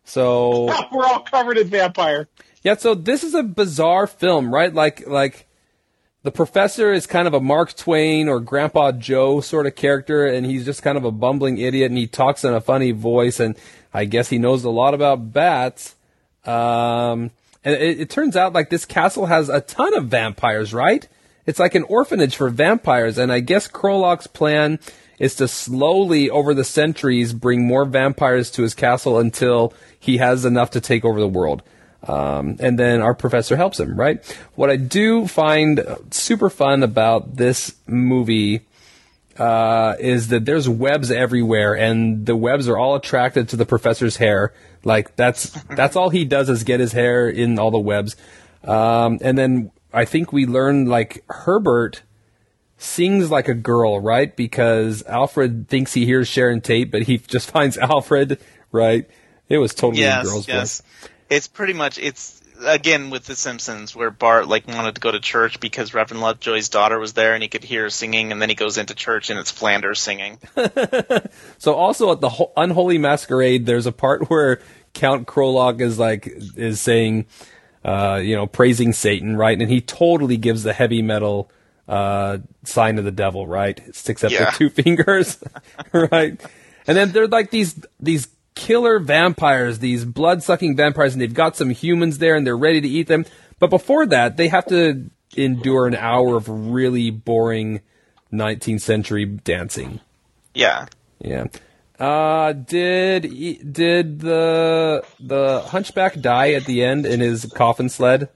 So we're all covered in vampire. Yeah, so this is a bizarre film, right? Like like the professor is kind of a Mark Twain or Grandpa Joe sort of character, and he's just kind of a bumbling idiot, and he talks in a funny voice, and I guess he knows a lot about bats. Um, And it, it turns out like this castle has a ton of vampires, right? It's like an orphanage for vampires, and I guess Krolok's plan is to slowly, over the centuries, bring more vampires to his castle until he has enough to take over the world. Um, and then our professor helps him, right? What I do find super fun about this movie uh, is that there's webs everywhere, and the webs are all attracted to the professor's hair. Like, that's that's all he does is get his hair in all the webs. Um, and then I think we learn, like, Herbert sings like a girl, right? Because Alfred thinks he hears Sharon Tate, but he just finds Alfred, right? It was totally yes, a girl's yes. voice. It's pretty much, it's, again, with The Simpsons, where Bart, like, wanted to go to church because Reverend Lovejoy's daughter was there, and he could hear her singing, and then he goes into church, and it's Flanders singing. So also at the Ho- Unholy Masquerade, there's a part where Count Krolok is, like, is saying, uh, you know, praising Satan, right? And he totally gives the heavy metal uh, sign of the devil, right? It sticks up Yeah. the two fingers, right? And then they're like these these killer vampires, these blood-sucking vampires, and they've got some humans there, and they're ready to eat them. But before that, they have to endure an hour of really boring nineteenth century dancing. Yeah. Yeah. Uh, did did the the Hunchback die at the end in his coffin sled?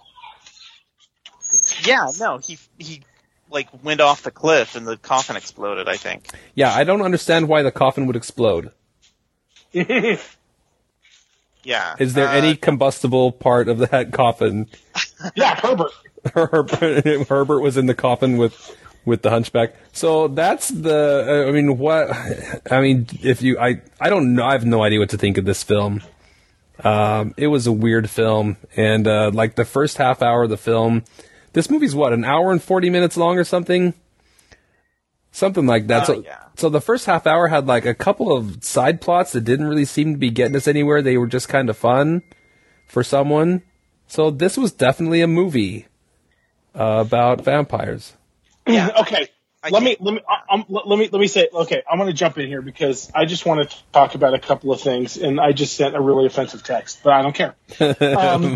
Yeah, no, he, he, like, went off the cliff, and the coffin exploded, I think. Yeah, I don't understand why the coffin would explode. Yeah. Is there uh, any combustible part of that coffin? Yeah, Herbert. Herbert, Herbert was in the coffin with with the Hunchback. So that's the. I mean, what? I mean, if you, I, I don't know. I have no idea what to think of this film. Um, it was a weird film, and uh, like the first half hour of the film, this movie's what, an hour and forty minutes long or something, something like that. Uh, so, yeah. so the first half hour had like a couple of side plots that didn't really seem to be getting us anywhere. They were just kind of fun for someone. So this was definitely a movie uh, about vampires. Yeah. Okay. I let think- me let me I- I'm, let me let me say okay. I'm going to jump in here because I just want to talk about a couple of things, and I just sent a really offensive text, but I don't care. Um,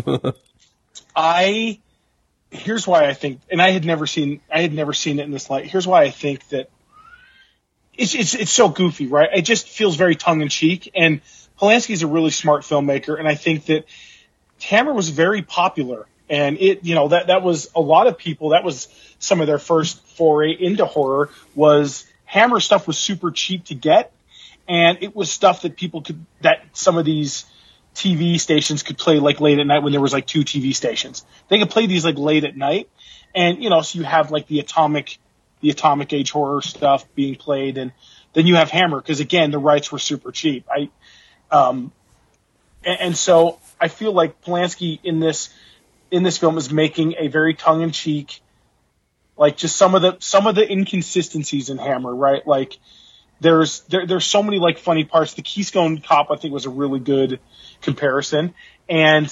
I here's why I think, and I had never seen I had never seen it in this light. Here's why I think that it's it's it's so goofy, right? It just feels very tongue in cheek, and Polanski's a really smart filmmaker, and I think that Hammer was very popular. And it, you know, that, that was a lot of people, that was some of their first foray into horror, was Hammer stuff was super cheap to get. And it was stuff that people could, that some of these T V stations could play like late at night when there was like two T V stations. They could play these like late at night. And, you know, so you have like the atomic, the atomic age horror stuff being played. And then you have Hammer, because again, the rights were super cheap. I, um, and, and so I feel like Polanski in this, in this film is making a very tongue-in-cheek, like just some of the some of the inconsistencies in Hammer, right? Like there's there, there's so many like funny parts. The Keystone Cop, I think, was a really good comparison, and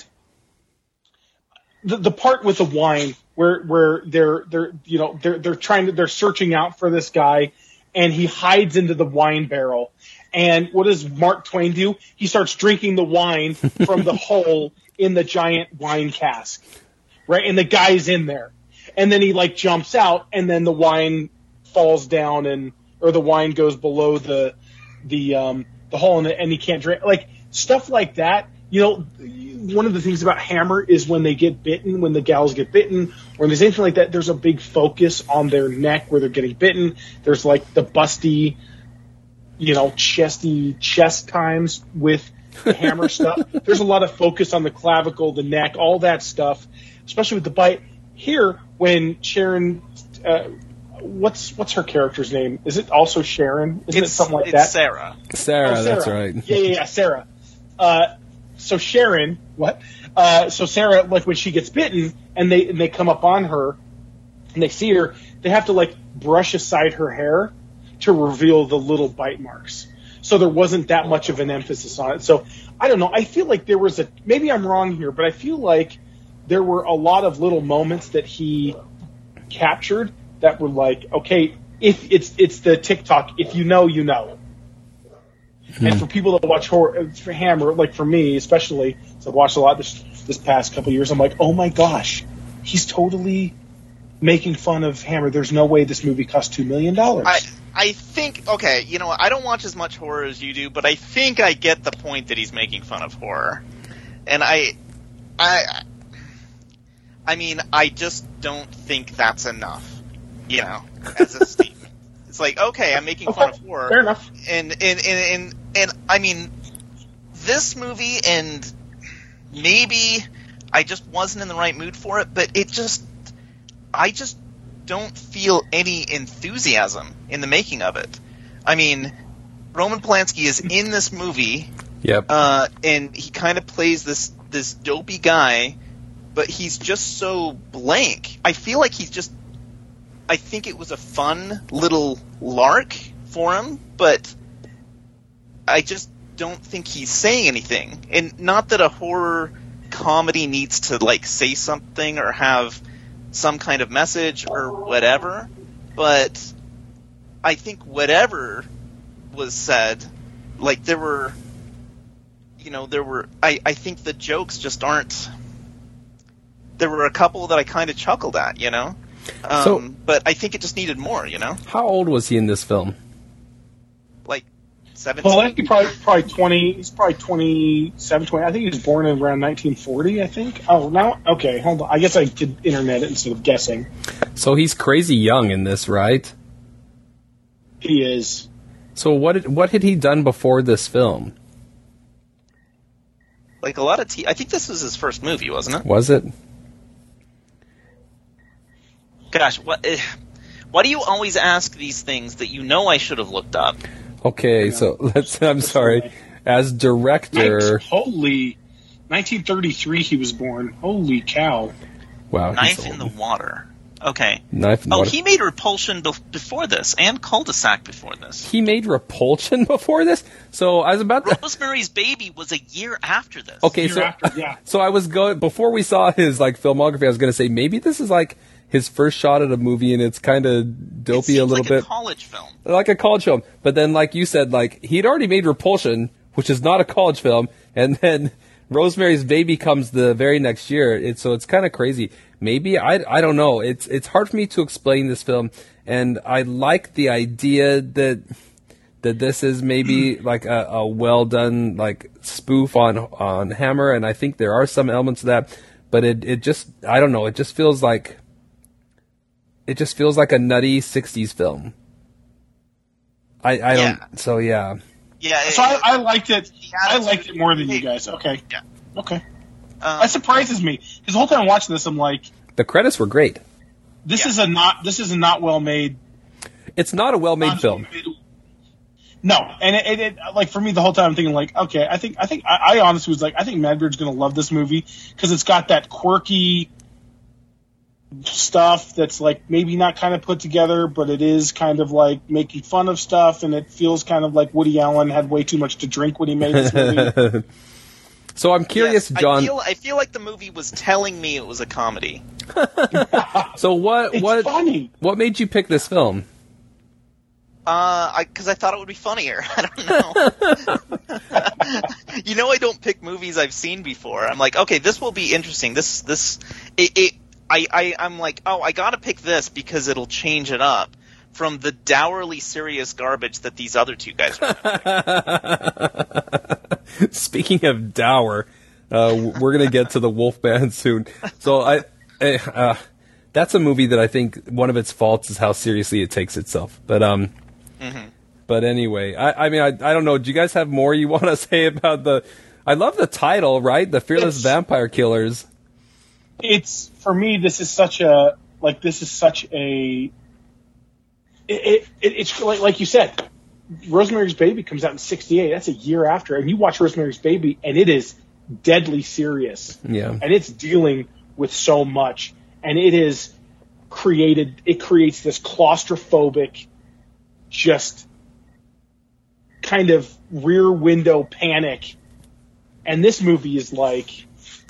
the the part with the wine where where they're they're you know they're they're trying to they're searching out for this guy, and he hides into the wine barrel. And what does Mark Twain do? He starts drinking the wine from the hole in the giant wine cask, right? And the guy's in there. And then he like jumps out, and then the wine falls down, and or the wine goes below the the um the hole, and, and he can't drink. Like stuff like that. You know, one of the things about Hammer is when they get bitten, when the gals get bitten, or when there's anything like that, there's a big focus on their neck where they're getting bitten. There's like the busty, you know, chesty chest times with the Hammer stuff. There's a lot of focus on the clavicle, the neck, all that stuff, especially with the bite. Here, when Sharon, uh, what's what's her character's name? Is it also Sharon? Isn't it's, it something like it's that? Sarah. Sarah, Oh, Sarah. that's right. Yeah, yeah, yeah, Sarah. Uh, so Sharon, what? Uh, so Sarah, like when she gets bitten, and they and they come up on her, and they see her, they have to like brush aside her hair to reveal the little bite marks. So there wasn't that much of an emphasis on it. So I don't know. I feel like there was a, maybe I'm wrong here, but I feel like there were a lot of little moments that he captured that were like, okay, if it's it's the TikTok, if you know, you know. Hmm. And for people that watch horror, for Hammer, like for me especially, so I've watched a lot this this past couple years. I'm like, oh my gosh, he's totally making fun of Hammer. There's no way this movie cost two million dollars. I I think okay, you know, I don't watch as much horror as you do, but I think I get the point that he's making fun of horror, and I I I mean, I just don't think that's enough, you know, as a statement. It's like, okay, I'm making Okay, fun of horror. fair enough. And, and, and, and, and, I mean, this movie, and maybe I just wasn't in the right mood for it, but it just, I just don't feel any enthusiasm in the making of it. I mean, Roman Polanski is in this movie, Yep. uh, and he kind of plays this, this dopey guy, but he's just so blank. I feel like he's just, I think it was a fun little lark for him, but I just don't think he's saying anything. And not that a horror comedy needs to, like, say something or have some kind of message or whatever, but I think whatever was said, like, there were, you know, there were, I, I think the jokes just aren't, there were a couple that I kind of chuckled at, you know? Um, So- but I think it just needed more, you know? How old was he in this film? Like, seventeen? Well, I think he probably probably twenty. He's probably twenty-seven, twenty. I think he was born in around nineteen forty. I think. Oh, now okay, hold on. I guess I could internet it instead of guessing. So he's crazy young in this, right? He is. So what had, what had he done before this film? Like, a lot of T- I think this was his first movie, wasn't it? Was it? Gosh, what? eh, Why do you always ask these things that you know I should have looked up? Okay, so let's. I'm sorry. As director, Holy, nineteen thirty-three. He was born. Holy cow! wow, he's Knife old. in the Water. Okay. Knife in the Oh, Water. he made Repulsion be- before this, and Cul-de-sac before this. He made Repulsion before this. So I was about to. Rosemary's Baby was a year after this. Okay, Year so after, yeah. so I was going before we saw his like filmography. I was going to say maybe this is like his first shot at a movie, and it's kind of It dopey seems a little like bit, a college film. like a college film. But then, like you said, like he'd already made Repulsion, which is not a college film, and then Rosemary's Baby comes the very next year. It's so it's kind of crazy. Maybe I, I don't know. It's it's hard for me to explain this film, and I like the idea that that this is maybe like a, a well done like spoof on on Hammer, and I think there are some elements of that. But it it just I don't know. It just feels like it just feels like a nutty sixties film. I I don't. Yeah. So yeah. Yeah. So I, I liked it. the I attitude- liked it more than you guys. Okay. Yeah. Okay. Um, That surprises me because the whole time I'm watching this, I'm like, The credits were great. this Yeah. is a not. This is a not well made. It's not a well-made film. No, and it, it, it like for me the whole time I'm thinking like, okay, I think I think I, I honestly was like, I think Madbeard's gonna love this movie because it's got that quirky stuff that's like maybe not kind of put together, but it is kind of like making fun of stuff, and it feels kind of like Woody Allen had way too much to drink when he made this movie. So I'm curious, yes, John. I feel, I feel like the movie was telling me it was a comedy. So what It's what funny. what made you pick this film? Uh, I because I thought it would be funnier. I don't know. You know, I don't pick movies I've seen before. I'm like, okay, this will be interesting. This this it. it I, I I'm like, oh, I gotta pick this because it'll change it up from the dourly serious garbage that these other two guys are. Speaking of dour, uh, we're gonna get to the Wolfman soon. So I, I uh, that's a movie that I think one of its faults is how seriously it takes itself. But um, Mm-hmm. but anyway, I, I mean, I I don't know. Do you guys have more you want to say about the? I love the title, right? The Fearless It's- Vampire Killers. It's for me. This is such a like. This is such a. It, it, it it's like like you said, Rosemary's Baby comes out in sixty-eight. That's a year after, and you watch Rosemary's Baby, and it is deadly serious. Yeah. And it's dealing with so much, and it is created. It creates this claustrophobic, just kind of rear window panic, and this movie is like.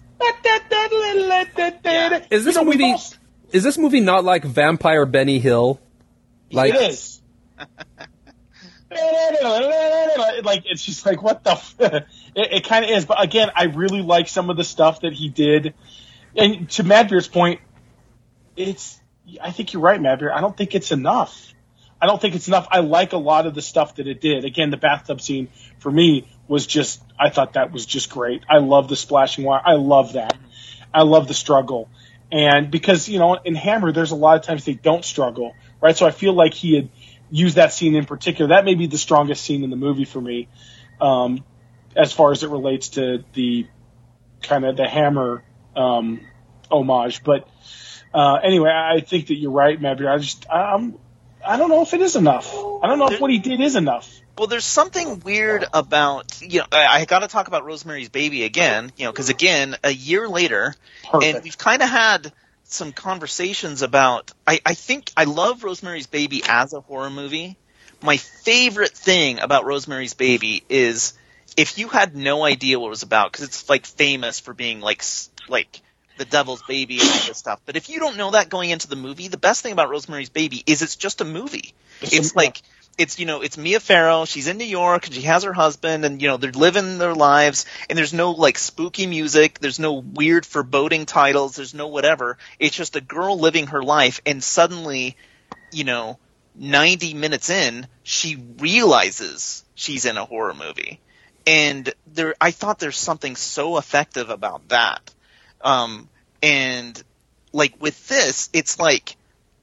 Is this You know, we've movie? all- Is this movie not like Vampire Benny Hill? Like it is. like it's just like what the f- it, it kind of is. But again, I really like some of the stuff that he did. And to Madbeer's point, it's I think you're right, Madbeer. I don't think it's enough. I don't think it's enough. I like a lot of the stuff that it did. Again, the bathtub scene for me was just I thought that was just great. I love the splashing water. I love that. I love the struggle. And because, you know, in Hammer, there's a lot of times they don't struggle, right? So I feel like he had used that scene in particular. That may be the strongest scene in the movie for me, um, as far as it relates to the kind of the Hammer um, homage. But uh, anyway, I think that you're right, Madbeer. I just, I'm, I don't know if it is enough. I don't know if what he did is enough. Well, there's something weird about, you know, I, I got to talk about Rosemary's Baby again, you know, because again, a year later, Perfect. and we've kind of had some conversations about, I, I think I love Rosemary's Baby as a horror movie. My favorite thing about Rosemary's Baby is if you had no idea what it was about, because it's like famous for being like, like the devil's baby and all this stuff. But if you don't know that going into the movie, the best thing about Rosemary's Baby is it's just a movie. It's like, It's, you know, it's Mia Farrow. She's in New York and she has her husband and, you know, they're living their lives and there's no like spooky music. There's no weird foreboding titles. There's no whatever. It's just a girl living her life and suddenly, you know, ninety minutes in, she realizes she's in a horror movie. And there, I thought there's something so effective about that. Um, and like with this, it's like,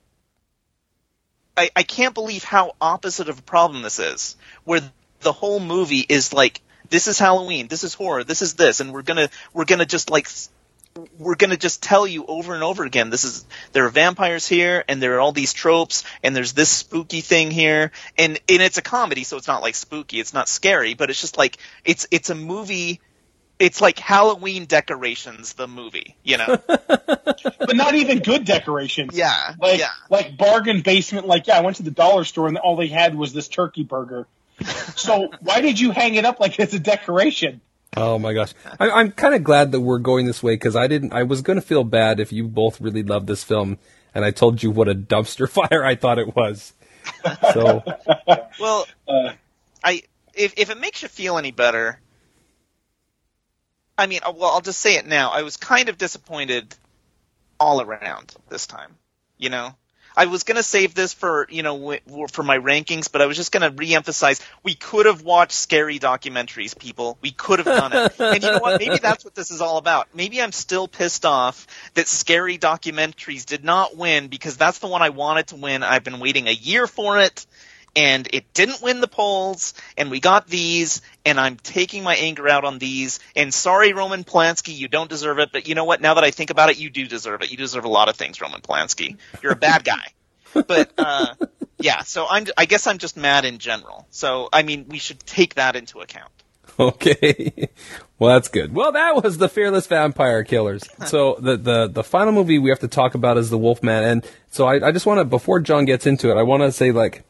I, I can't believe how opposite of a problem this is, where the whole movie is like, this is Halloween, this is horror, this is this, and we're gonna we're gonna just like we're gonna just tell you over and over again, this is there are vampires here, and there are all these tropes, and there's this spooky thing here, and and it's a comedy, so it's not like spooky, it's not scary, but it's just like it's it's a movie. It's like Halloween decorations, the movie, you know? But not even good decorations. Yeah, Like, yeah. like bargain basement, like, yeah, I went to the dollar store and all they had was this turkey burger. So why did you hang it up like it's a decoration? Oh my gosh, I, I'm kind of glad that we're going this way because I didn't. I was going to feel bad if you both really loved this film, and I told you what a dumpster fire I thought it was. So, well, uh, I if if it makes you feel any better. I mean, well, I'll just say it now. I was kind of disappointed all around this time. You know, I was going to save this for, you know, w- for my rankings, but I was just going to re-emphasize we could have watched scary documentaries, people. We could have done it. And you know what? Maybe that's what this is all about. Maybe I'm still pissed off that scary documentaries did not win because that's the one I wanted to win. I've been waiting a year for it. And it didn't win the polls, and we got these, and I'm taking my anger out on these. And sorry, Roman Polanski, you don't deserve it. But you know what? Now that I think about it, you do deserve it. You deserve a lot of things, Roman Polanski. You're a bad guy. But, uh, yeah, so I'm, I guess I'm just mad in general. So, I mean, we should take that into account. Okay. Well, that's good. Well, that was the Fearless Vampire Killers. So the, the, the final movie we have to talk about is The Wolfman. And so I, I just want to, before John gets into it, I want to say, like,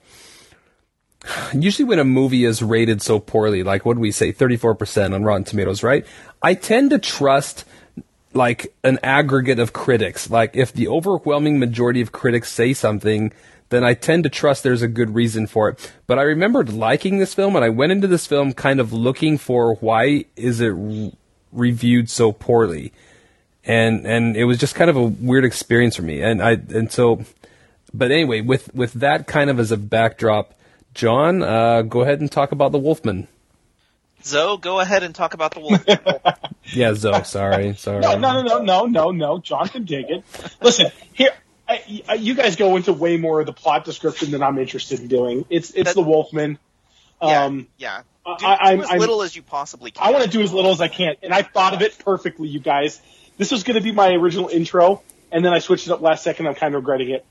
usually when a movie is rated so poorly, like what do we say, thirty-four percent on Rotten Tomatoes, right? I tend to trust like an aggregate of critics. Like if the overwhelming majority of critics say something, then I tend to trust there's a good reason for it. But I remembered liking this film, and I went into this film kind of looking for why is it re- reviewed so poorly. And and it was just kind of a weird experience for me. And I and so but anyway, with with that kind of as a backdrop, John, uh, go ahead and talk about The Wolfman. Zoe, go ahead and talk about The Wolfman. Yeah, Zoe, sorry, sorry. No, no, no, no, no, no, no. John can dig it. Listen, here, I, I, you guys go into way more of the plot description than I'm interested in doing. It's it's That, The Wolfman. Um, yeah, yeah. Do, I, do as I'm, little as you possibly can. I want to do as little as I can, and I thought of it perfectly, you guys. This was going to be my original intro, and then I switched it up last second. I'm kind of regretting it.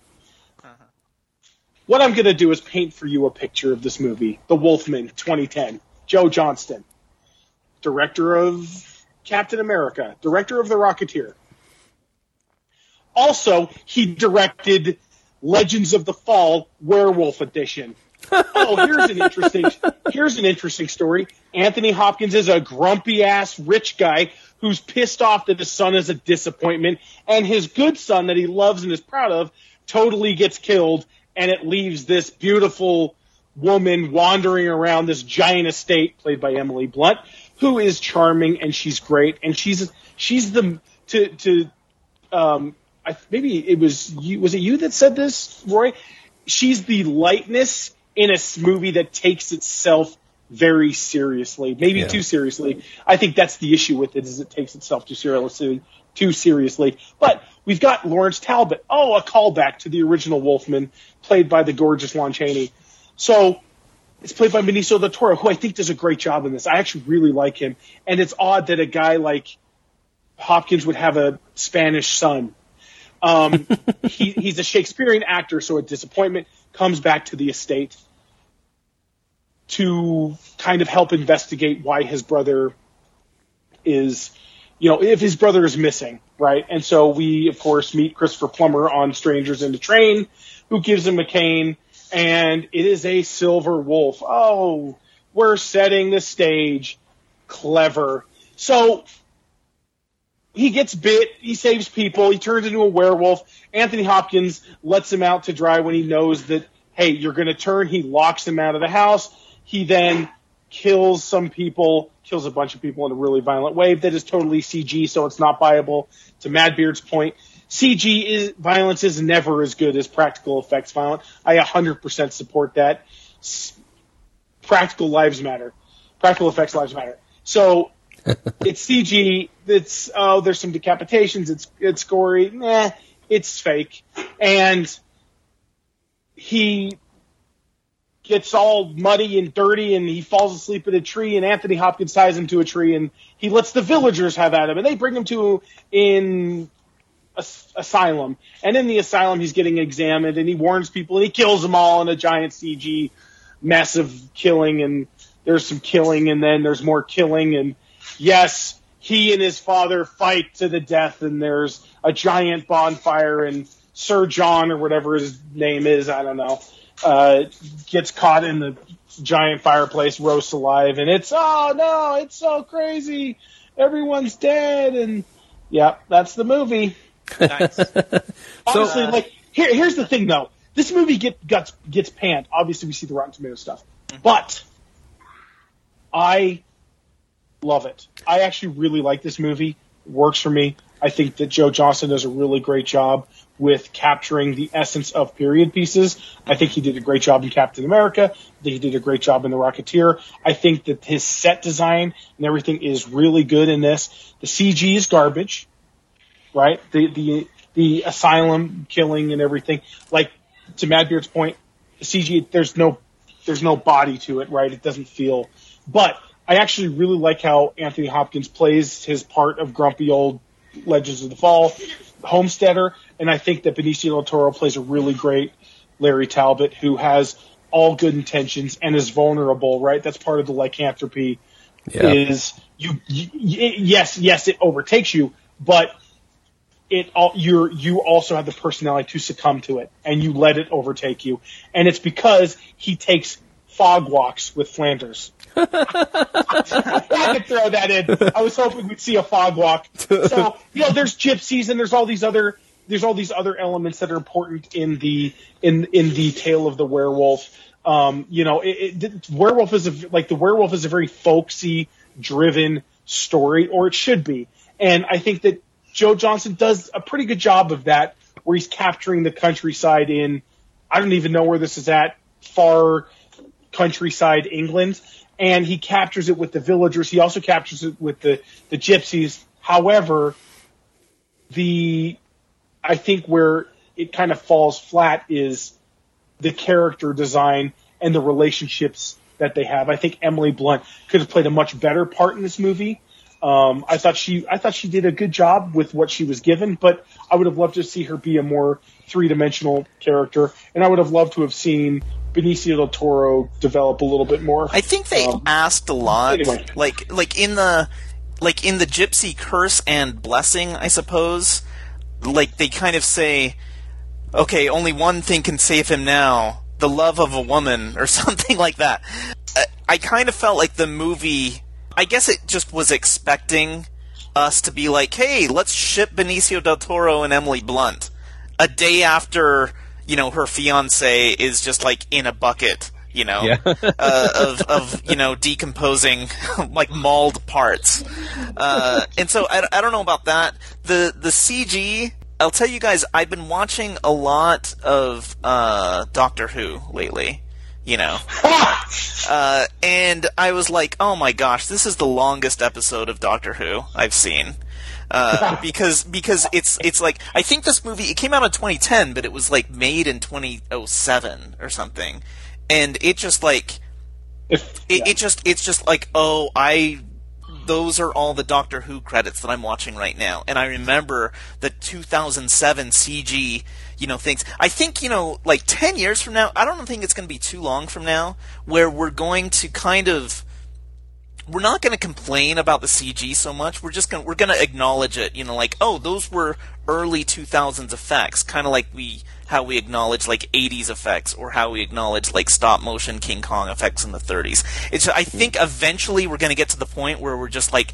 What I'm going to do is paint for you a picture of this movie, The Wolfman, twenty ten. Joe Johnston, director of Captain America, director of The Rocketeer. Also, he directed Legends of the Fall, Werewolf Edition. Oh, here's an interesting here's an interesting story. Anthony Hopkins is a grumpy-ass rich guy who's pissed off that his son is a disappointment, and his good son that he loves and is proud of totally gets killed, and it leaves this beautiful woman wandering around this giant estate, played by Emily Blunt, who is charming and she's great, and she's she's the to to um I, maybe it was you was it you that said this, Roy? She's the lightness in a movie that takes itself very seriously, maybe yeah. too seriously. I think that's the issue with it, is it takes itself too seriously. Too seriously, but we've got Lawrence Talbot. Oh, a callback to the original Wolfman, played by the gorgeous Lon Chaney. So it's played by Benicio del Toro, who I think does a great job in this. I actually really like him, and it's odd that a guy like Hopkins would have a Spanish son. Um, he, he's a Shakespearean actor, so a disappointment, comes back to the estate to kind of help investigate why his brother is, you know, if his brother is missing, right? And so we, of course, meet Christopher Plummer on Strangers in the Train, who gives him a cane, and it is a silver wolf. Oh, we're setting the stage. Clever. So he gets bit, he saves people, he turns into a werewolf. Anthony Hopkins lets him out to dry when he knows that, hey, you're going to turn. He locks him out of the house. He then kills some people, kills a bunch of people in a really violent way that is totally C G, so it's not viable. To Madbeard's point, C G is, violence is never as good as practical effects violence. I one hundred percent support that. S- practical lives matter. Practical effects lives matter. So it's C G. It's oh, there's some decapitations. It's it's gory. Nah, it's fake. And he gets all muddy and dirty, and he falls asleep in a tree, and Anthony Hopkins ties him to a tree, and he lets the villagers have at him, and they bring him to an asylum. And in the asylum, he's getting examined, and he warns people, and he kills them all in a giant C G mess of killing, and there's some killing, and then there's more killing, and yes, he and his father fight to the death, and there's a giant bonfire, and Sir John, or whatever his name is, I don't know, uh, gets caught in the giant fireplace, roasts alive, and it's, oh no, it's so crazy, everyone's dead, and yeah, that's the movie. Nice. Honestly, So, uh, like, here, here's the thing, though. This movie get, gets, gets panned. Obviously, we see the Rotten Tomatoes stuff. But I love it. I actually really like this movie. It works for me. I think that Joe Johnston does a really great job with capturing the essence of period pieces. I think he did a great job in Captain America. I think he did a great job in The Rocketeer. I think that his set design and everything is really good in this. The C G is garbage, right? The the the asylum killing and everything. Like, to Madbeard's point, the C G, there's no there's no body to it, right? It doesn't feel. But I actually really like how Anthony Hopkins plays his part of grumpy old Legends of the Fall homesteader, and I think that Benicio del Toro plays a really great Larry Talbot, who has all good intentions and is vulnerable, right? That's part of the lycanthropy. Yeah. Is you, you, yes, yes, it overtakes you, but it all, you're you also have the personality to succumb to it, and you let it overtake you, and it's because he takes fog walks with Flanders. I had to throw that in. I was hoping we'd see a fog walk. So, you know, there's gypsies and there's all these other there's all these other elements that are important in the in in the tale of the werewolf. Um, you know, it, it, werewolf is a, like the werewolf is a very folksy driven story, or it should be. And I think that Joe Johnston does a pretty good job of that, where he's capturing the countryside in, I don't even know where this is at, far countryside England. And he captures it with the villagers. He also captures it with the, the gypsies. However, the I think where it kind of falls flat is the character design and the relationships that they have. I think Emily Blunt could have played a much better part in this movie. Um, I thought she I thought she did a good job with what she was given, but I would have loved to see her be a more three-dimensional character, and I would have loved to have seen Benicio del Toro develop a little bit more. I think they um, asked a lot, anyway. like like in the like in the Gypsy Curse and Blessing, I suppose. Like, they kind of say, okay, only one thing can save him now: the love of a woman, or something like that. I, I kind of felt like the movie, I guess it just was expecting us to be like, hey, let's ship Benicio del Toro and Emily Blunt a day after, you know, her fiancé is just, like, in a bucket you know, Yeah. uh, of of you know decomposing like mauled parts, uh, and so I, I don't know about that. The the C G. I'll tell you guys, I've been watching a lot of uh, Doctor Who lately. You know, uh, and I was like, oh my gosh, this is the longest episode of Doctor Who I've seen. Uh, because because it's it's like I think this movie it came out in twenty ten, but it was like made in twenty oh seven or something, and it just like If, it, yeah. it just it's just like oh I those are all the Doctor Who credits that I'm watching right now, and I remember the two thousand seven C G you know things. I think you know like ten years from now, I don't think it's going to be too long from now where we're going to kind of. We're not going to complain about the C G so much. We're just going we're going to acknowledge it. You know, like oh, those were early two thousands effects, kind of like we how we acknowledge like eighties effects, or how we acknowledge like stop motion King Kong effects in the thirties. It's I think eventually we're going to get to the point where we're just like,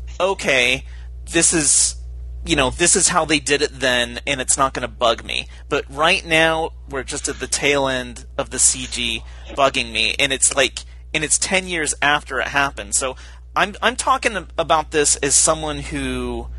okay, this is you know this is how they did it then, and it's not going to bug me. But right now we're just at the tail end of the C G bugging me, and it's like. And it's ten years after it happened. So I'm I'm talking about this as someone who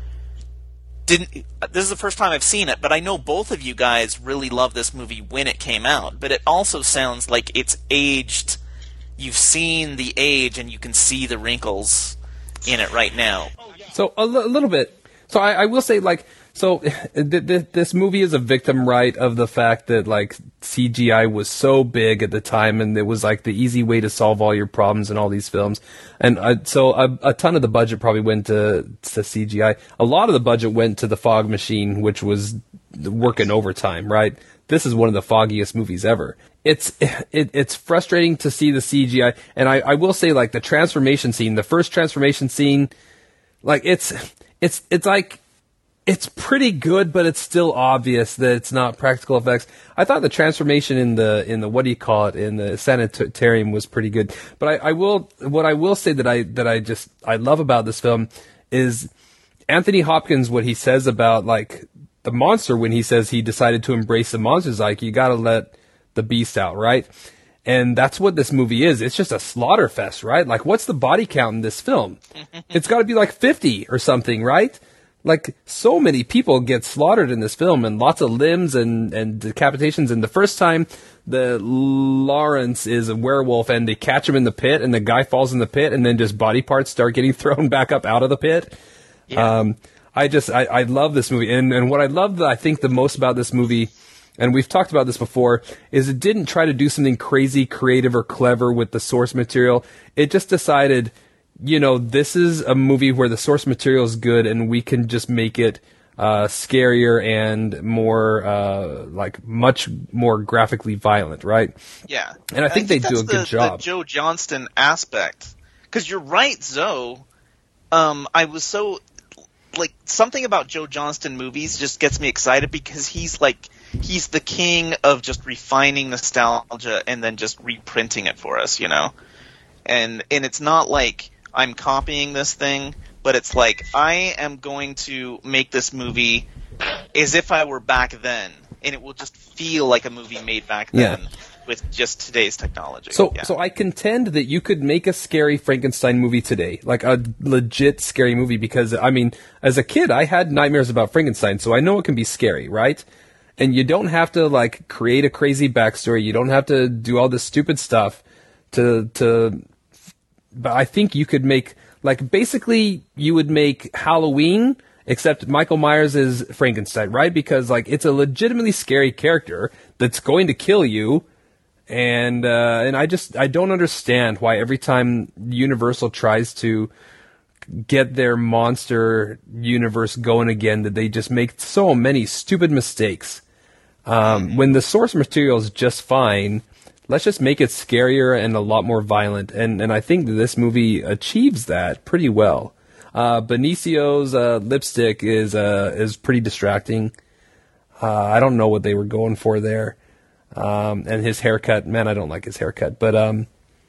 didn't. This is the first time I've seen it, but I know both of you guys really loved this movie when it came out. But it also sounds like it's aged. You've seen the age, and you can see the wrinkles in it right now. So a l- little bit. So I, I will say, like, so th- th- this movie is a victim, right, of the fact that like C G I was so big at the time, and it was like the easy way to solve all your problems in all these films. And uh, so a, a ton of the budget probably went to, to C G I. A lot of the budget went to the fog machine, which was working overtime, right? This is one of the foggiest movies ever. It's it, it's frustrating to see the C G I, and I, I will say, like, the transformation scene, the first transformation scene, like it's it's it's like. It's pretty good, but it's still obvious that it's not practical effects. I thought the transformation in the in the what do you call it in the sanitarium was pretty good. But I, I will what I will say that I that I just I love about this film is Anthony Hopkins. What he says about like the monster when he says he decided to embrace the monsters, like you got to let the beast out, right? And that's what this movie is. It's just a slaughter fest, right? Like, what's the body count in this film? It's got to be like fifty or something, right? Like, so many people get slaughtered in this film, and lots of limbs and, and decapitations. And the first time the Lawrence is a werewolf and they catch him in the pit, and the guy falls in the pit, and then just body parts start getting thrown back up out of the pit. Yeah. Um, I just, I, I love this movie. And, and what I love, I think, the most about this movie, and we've talked about this before, is it didn't try to do something crazy, creative, or clever with the source material. It just decided, you know, this is a movie where the source material is good, and we can just make it uh, scarier and more, uh, like, much more graphically violent, right? Yeah. And I think they do that's a good the, job. The Joe Johnston aspect. Because you're right, Zoe. Um, I was so... Like, something about Joe Johnston movies just gets me excited because he's, like... He's the king of just refining nostalgia and then just reprinting it for us, you know? And and it's not like I'm copying this thing, but it's like I am going to make this movie as if I were back then, and it will just feel like a movie made back then Yeah. with just today's technology. So, yeah. so I contend that you could make a scary Frankenstein movie today, like a legit scary movie, because, I mean, as a kid, I had nightmares about Frankenstein, so I know it can be scary, right? And you don't have to, like, create a crazy backstory. You don't have to do all this stupid stuff to, to, but I think you could make, like, basically you would make Halloween, except Michael Myers is Frankenstein, right? Because, like, it's a legitimately scary character that's going to kill you. And, uh, and I just, I don't understand why every time Universal tries to get their monster universe going again, that they just make so many stupid mistakes. Um, when the source material is just fine, let's just make it scarier and a lot more violent. And, and I think that this movie achieves that pretty well. Uh, Benicio's, uh, lipstick is, uh, is pretty distracting. Uh, I don't know what they were going for there. Um, and his haircut, man, I don't like his haircut, but, um,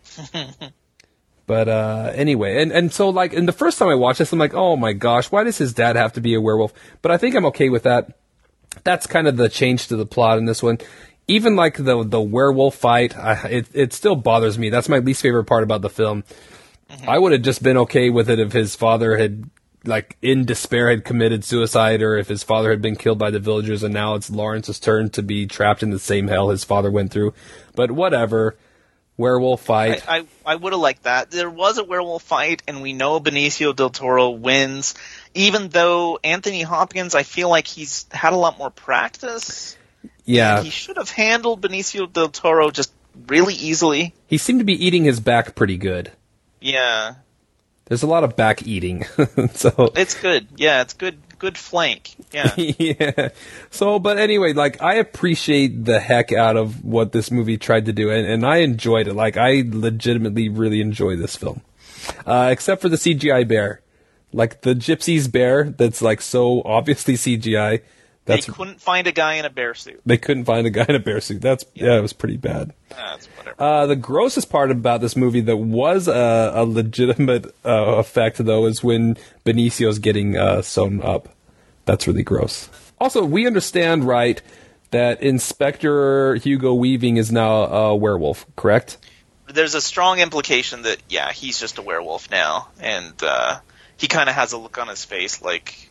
but, uh, anyway, and, and so, like, and the first time I watched this, I'm like, oh my gosh, why does his dad have to be a werewolf? But I think I'm okay with that. That's kind of the change to the plot in this one. even like the the werewolf fight, I, it it still bothers me. That's my least favorite part about the film. Mm-hmm. I would have just been okay with it if his father had, like, in despair had committed suicide, or if his father had been killed by the villagers and now it's Lawrence's turn to be trapped in the same hell his father went through. But whatever. Werewolf fight. I, I, I would have liked that. There was a werewolf fight, and we know Benicio del Toro wins, even though Anthony Hopkins, I feel like he's had a lot more practice. Yeah. And he should have handled Benicio del Toro just really easily. He seemed to be eating his back pretty good. Yeah. There's a lot of back eating. so It's good. Yeah, it's good good flank. Yeah. yeah. So, but anyway, like, I appreciate the heck out of what this movie tried to do, and, and I enjoyed it. Like, I legitimately really enjoy this film. Uh, except for the C G I bear. Like, the Gypsy's bear that's, like, so obviously C G I. That's, they couldn't find a guy in a bear suit. They couldn't find a guy in a bear suit. That's, yeah, yeah it was pretty bad. That's whatever. Uh, the grossest part about this movie that was a, a legitimate uh, effect, though, is when Benicio's getting uh, sewn up. That's really gross. Also, we understand, right, that Inspector Hugo Weaving is now a werewolf, correct? There's a strong implication that, yeah, he's just a werewolf now, and uh, he kind of has a look on his face like,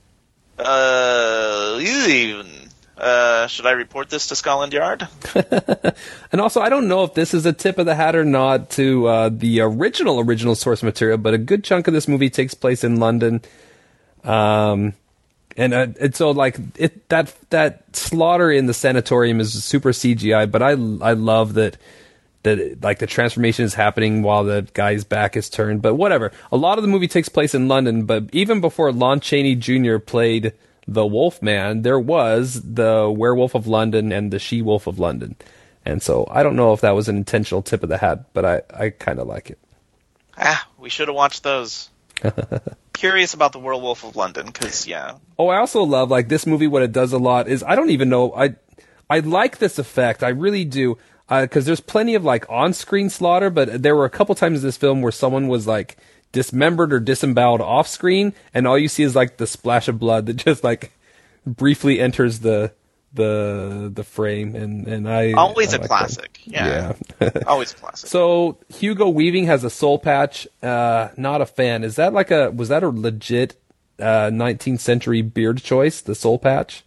uh, even... Uh, should I report this to Scotland Yard? And also, I don't know if this is a tip of the hat or not to uh, the original, original source material, but a good chunk of this movie takes place in London. Um, and, uh, and so, like, it that that slaughter in the sanatorium is super C G I, but I, I love that, that, like, the transformation is happening while the guy's back is turned. But whatever. A lot of the movie takes place in London, but even before Lon Chaney Junior played the Wolfman, there was the Werewolf of London and the She-Wolf of London. And so I don't know if that was an intentional tip of the hat, but I, I kind of like it. Ah, we should have watched those. Curious about the Werewolf of London, because, yeah. Oh, I also love, like, this movie, what it does a lot is, I don't even know, I I like this effect, I really do, because uh, there's plenty of, like, on-screen slaughter, but there were a couple times in this film where someone was, like, dismembered or disemboweled off screen, and all you see is like the splash of blood that just like briefly enters the the the frame, and and I always I a like classic. that. Yeah, yeah. Always a classic. So Hugo Weaving has a soul patch. Uh, not a fan. Is that like a was that a legit uh, nineteenth century beard choice? The soul patch.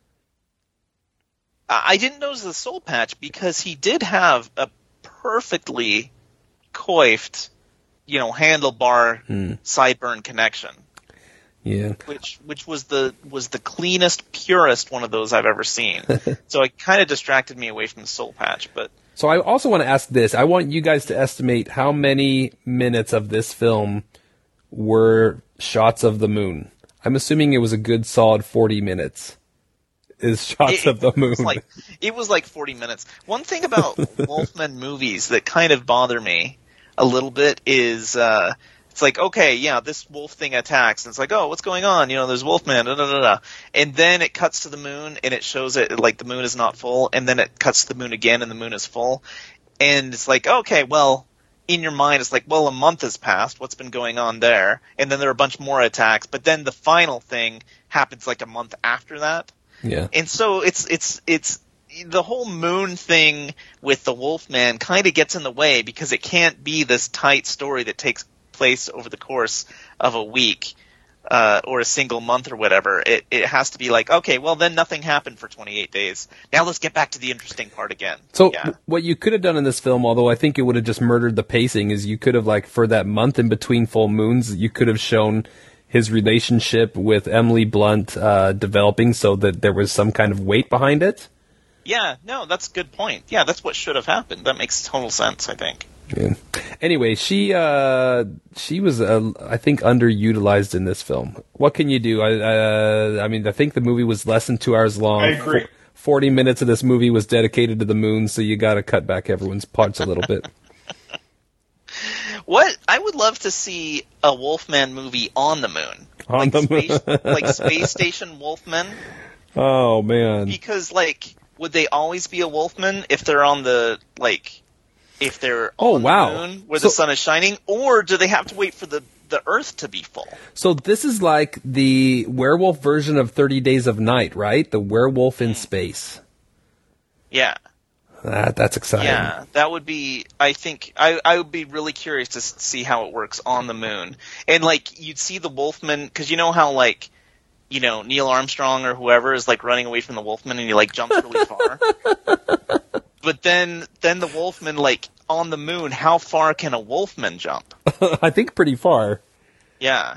I didn't notice the soul patch because he did have a perfectly coiffed, you know, handlebar hmm. sideburn connection. Yeah. Which which was the was the cleanest, purest one of those I've ever seen. So it kind of distracted me away from the soul patch, but So I also want to ask this. I want you guys to estimate how many minutes of this film were shots of the moon. I'm assuming it was a good solid forty minutes. Is shots it, of the moon. It was, like, it was like forty minutes. One thing about Wolfman movies that kind of bother me a little bit is uh, it's like, okay, yeah, this wolf thing attacks, and it's like, oh, what's going on? You know, there's Wolfman, da da da da. And then it cuts to the moon, and it shows it like the moon is not full, and then it cuts to the moon again, and the moon is full. And it's like, okay, well, in your mind, it's like, well, a month has passed. What's been going on there? And then there are a bunch more attacks, but then the final thing happens like a month after that. Yeah. And so it's it's it's the whole moon thing with the Wolfman kind of gets in the way because it can't be this tight story that takes place over the course of a week uh, or a single month or whatever. It it has to be like, okay, well then nothing happened for twenty-eight days. Now let's get back to the interesting part again. So yeah. w- what you could have done in this film, although I think it would have just murdered the pacing, is you could have, like, for that month in between full moons, you could have shown his relationship with Emily Blunt uh, developing so that there was some kind of weight behind it. Yeah, no, that's a good point. Yeah, that's what should have happened. That makes total sense, I think. Yeah. Anyway, she uh, she was, uh, I think, underutilized in this film. What can you do? I, uh, I mean, I think the movie was less than two hours long. I agree. forty minutes of this movie was dedicated to the moon, so you got to cut back everyone's parts a little bit. What I would love to see a Wolfman movie on the moon, On like the space, moon. like Space Station Wolfman. Oh man! Because, like, would they always be a Wolfman if they're on the like, if they're Oh, on wow. the moon where So- the sun is shining, or do they have to wait for the the Earth to be full? So this is like the werewolf version of thirty Days of Night, right? The werewolf in space. Yeah. That, that's exciting. Yeah, that would be. I think I I would be really curious to s- see how it works on the moon, and like you'd see the Wolfman, because you know how like, you know, Neil Armstrong or whoever is like running away from the Wolfman and he like jumps really far. But then then the Wolfman, like on the moon, how far can a Wolfman jump? I think pretty far. Yeah.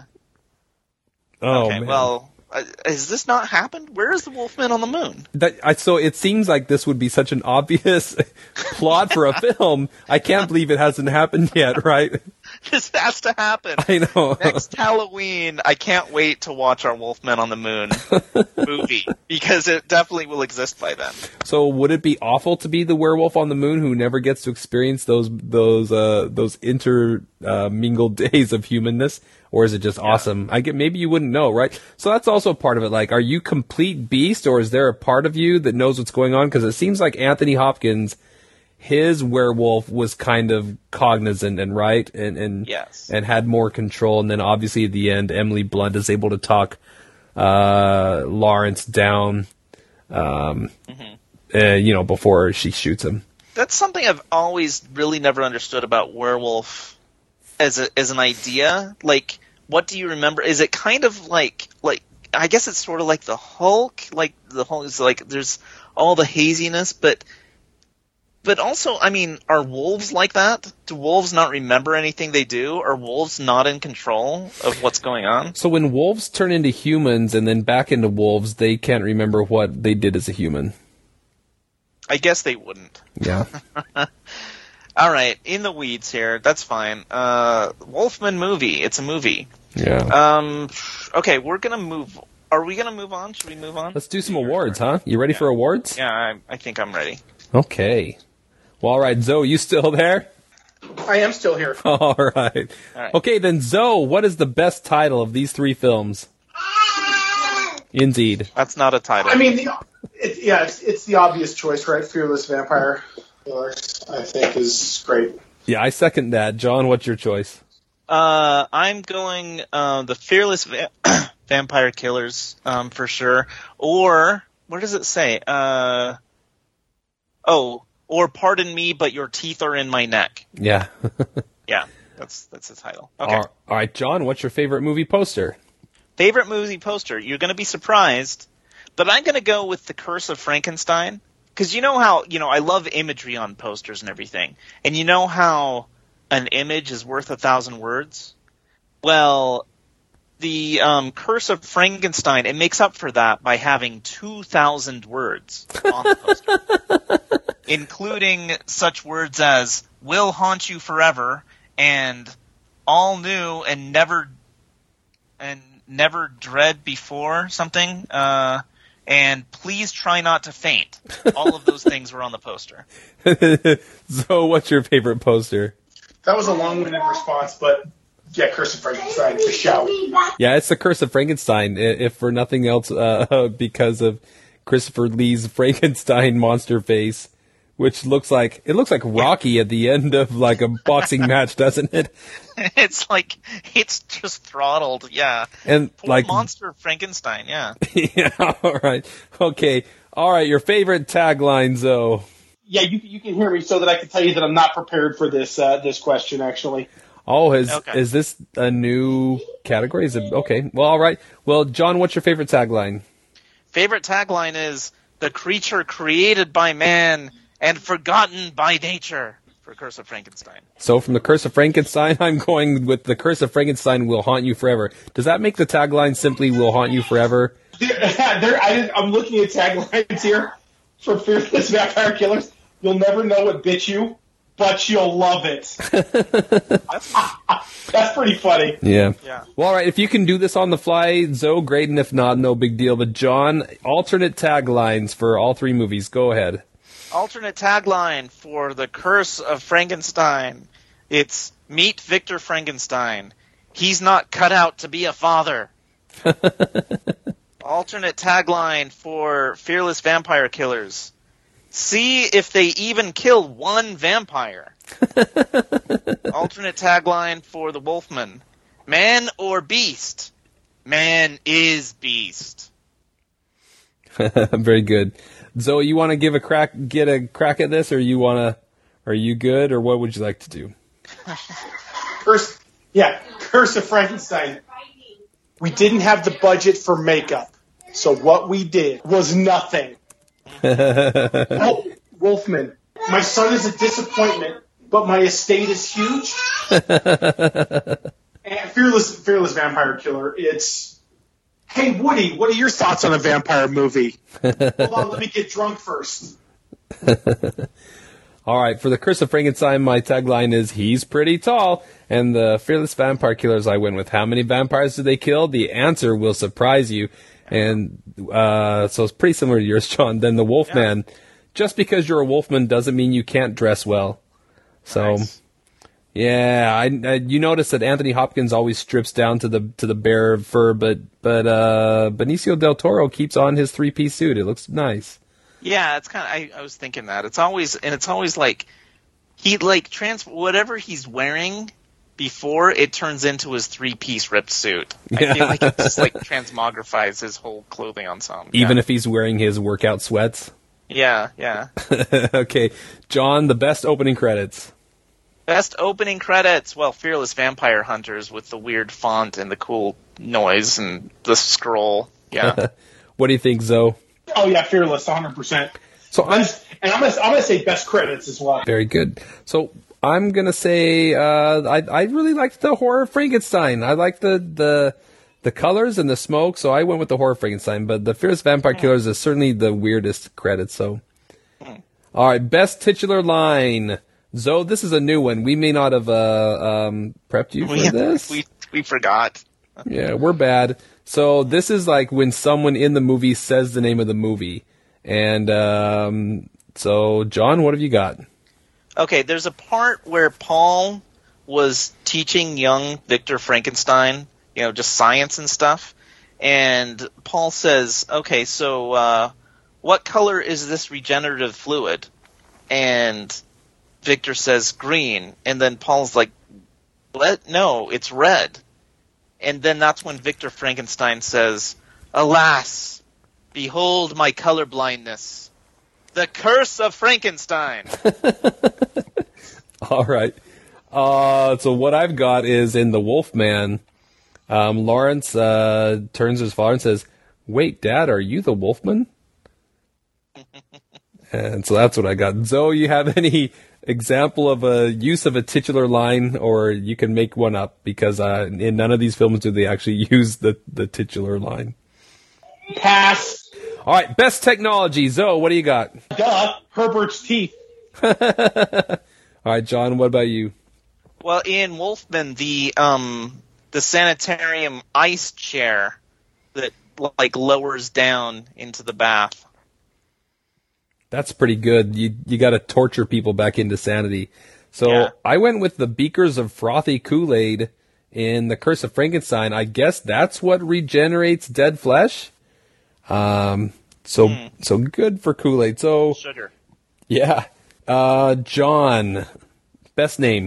Oh okay. man. Well, uh, has this not happened? Where is the Wolfman on the moon? That, I, so it seems like this would be such an obvious plot for a film. I can't believe it hasn't happened yet, right? This has to happen. I know. Next Halloween, I can't wait to watch our Wolfman on the Moon movie, because it definitely will exist by then. So would it be awful to be the werewolf on the moon who never gets to experience those those uh, those intermingled uh, days of humanness, or is it just awesome? I get maybe you wouldn't know, right? So that's also part of it. Like, are you complete beast, or is there a part of you that knows what's going on? Because it seems like Anthony Hopkins, his werewolf was kind of cognizant and right, and and Yes. and had more control. And then obviously at the end, Emily Blunt is able to talk uh, Lawrence down, um, Mm-hmm. uh, you know, before she shoots him. That's something I've always really never understood about werewolf as a as an idea. Like, what do you remember? Is it kind of like like I guess it's sort of like the Hulk. Like the Hulk is like there's all the haziness, but. But also, I mean, are wolves like that? Do wolves not remember anything they do? Are wolves not in control of what's going on? So when wolves turn into humans and then back into wolves, they can't remember what they did as a human. I guess they wouldn't. Yeah. All right, in the weeds here. That's fine. Uh, Wolfman movie. It's a movie. Yeah. Um. Okay, we're gonna move. Are we gonna move on? Should we move on? Let's do some awards, huh? You ready for awards? Yeah, I, I think I'm ready. Okay. Well, all right, Zoe, you still there? I am still here. All right. All right. Okay, then, Zoe, what is the best title of these three films? Indeed. That's not a title. I mean, the, it, yeah, it's, it's the obvious choice, right? Fearless Vampire Killers, I think, is great. Yeah, I second that. John, what's your choice? Uh, I'm going uh, the Fearless Va- Vampire Killers um, for sure. Or where does it say? Uh, oh, or Pardon Me, but your teeth are in my neck. Yeah. Yeah, that's that's the title. Okay. All all right, John, what's your favorite movie poster? Favorite movie poster? You're going to be surprised, but I'm going to go with The Curse of Frankenstein. Because you know how, you know, I love imagery on posters and everything. And you know how an image is worth a thousand words? Well, the um, Curse of Frankenstein, it makes up for that by having two thousand words on the poster. Including such words as, will haunt you forever, and all new and never and never dread before something, uh, and please try not to faint. All of those things were on the poster. Zoe, what's your favorite poster? That was a long-winded response, but yeah, Curse of Frankenstein, for shout. Yeah, it's The Curse of Frankenstein, i- if for nothing else, uh, because of Christopher Lee's Frankenstein monster face, which looks like, it looks like Rocky at the end of like a boxing match, doesn't it? It's like, it's just throttled, yeah. And Poor like, monster Frankenstein, yeah. yeah, all right. Okay. All right, your favorite tagline, Zoe. Yeah, you you can hear me so that I can tell you that I'm not prepared for this uh, this question, actually. Oh, is Okay. is this a new category? Is it okay? Well, all right. Well, John, what's your favorite tagline? Favorite tagline is, the creature created by man and forgotten by nature, for Curse of Frankenstein. So, from The Curse of Frankenstein, I'm going with The Curse of Frankenstein will haunt you forever. Does that make the tagline simply will haunt you forever? There, there, I didn't, I'm looking at taglines here for Fearless Vampire Killers. You'll never know what bit you, but you'll love it. That's pretty funny. Yeah. Yeah. Well, all right. If you can do this on the fly, Zoe, great. And if not, no big deal. But John, alternate taglines for all three movies. Go ahead. Alternate tagline for The Curse of Frankenstein. It's, meet Victor Frankenstein. He's not cut out to be a father. Alternate tagline for Fearless Vampire Killers. See if they even kill one vampire. Alternate tagline for The Wolfman. Man or beast? Man is beast. Very good. Zoe, you want to give a crack, get a crack at this, or you want to, are you good, or what would you like to do? Curse, yeah, Curse of Frankenstein. We didn't have the budget for makeup, so what we did was nothing. Oh, Wolfman, my son is a disappointment, but my estate is huge. And Fearless, Fearless Vampire Killer, it's... Hey, Woody, what are your thoughts on a vampire movie? Hold on, let me get drunk first. All right, for the Curse of Frankenstein, my tagline is, he's pretty tall. And the Fearless Vampire Killers, I went with, how many vampires did they kill? The answer will surprise you. And uh, so it's pretty similar to yours, John. Then the Wolfman, yeah. Just because you're a Wolfman doesn't mean you can't dress well. So, nice. yeah, I, I, you notice that Anthony Hopkins always strips down to the to the bare fur, but but uh, Benicio del Toro keeps on his three-piece suit. It looks nice. Yeah, it's kind of. I, I was thinking that it's always and it's always like he like trans whatever he's wearing before it turns into his three-piece ripped suit. Yeah. I feel like it just like transmogrifies his whole clothing ensemble. Even yeah. if he's wearing his workout sweats. Yeah, yeah. Okay, John, the best opening credits. Best opening credits. Well, Fearless Vampire Hunters with the weird font and the cool noise and the scroll. Yeah. What do you think, Zoe? Oh yeah, Fearless, one hundred percent. So I'm, and I'm gonna, I'm gonna say best credits as well. Very good. So I'm gonna say uh, I I really liked the Horror Frankenstein. I like the the the colors and the smoke, so I went with the Horror Frankenstein. But the Fearless Vampire Killers is certainly the weirdest credit. So, all right, best titular line. Zoe, this is a new one. We may not have uh, um, prepped you for we, this. We we forgot. Yeah, we're bad. So this is like when someone in the movie says the name of the movie. And um, so, John, what have you got? Okay, there's a part where Paul was teaching young Victor Frankenstein, you know, just science and stuff. And Paul says, okay, so uh, what color is this regenerative fluid? And Victor says green. And then Paul's like, what? No, it's red. And then that's when Victor Frankenstein says, alas, behold my colorblindness. The Curse of Frankenstein. All right. Uh, so what I've got is in The Wolfman, um, Lawrence uh, turns to his father and says, wait, Dad, are you the Wolfman? And so that's what I got. Zoe, you have any example of a use of a titular line, or you can make one up, because uh, in none of these films do they actually use the, the titular line. Pass. All right, best technology. Zoe, what do you got? Duh, Herbert's teeth. All right, John, what about you? Well, in Wolfman, the um, the sanitarium ice chair that like lowers down into the bath. That's pretty good. You you got to torture people back into sanity. So yeah. I went with the beakers of frothy Kool-Aid in The Curse of Frankenstein. I guess that's what regenerates dead flesh. Um. So mm. so good for Kool-Aid. So sugar. Yeah. Uh, John, best name.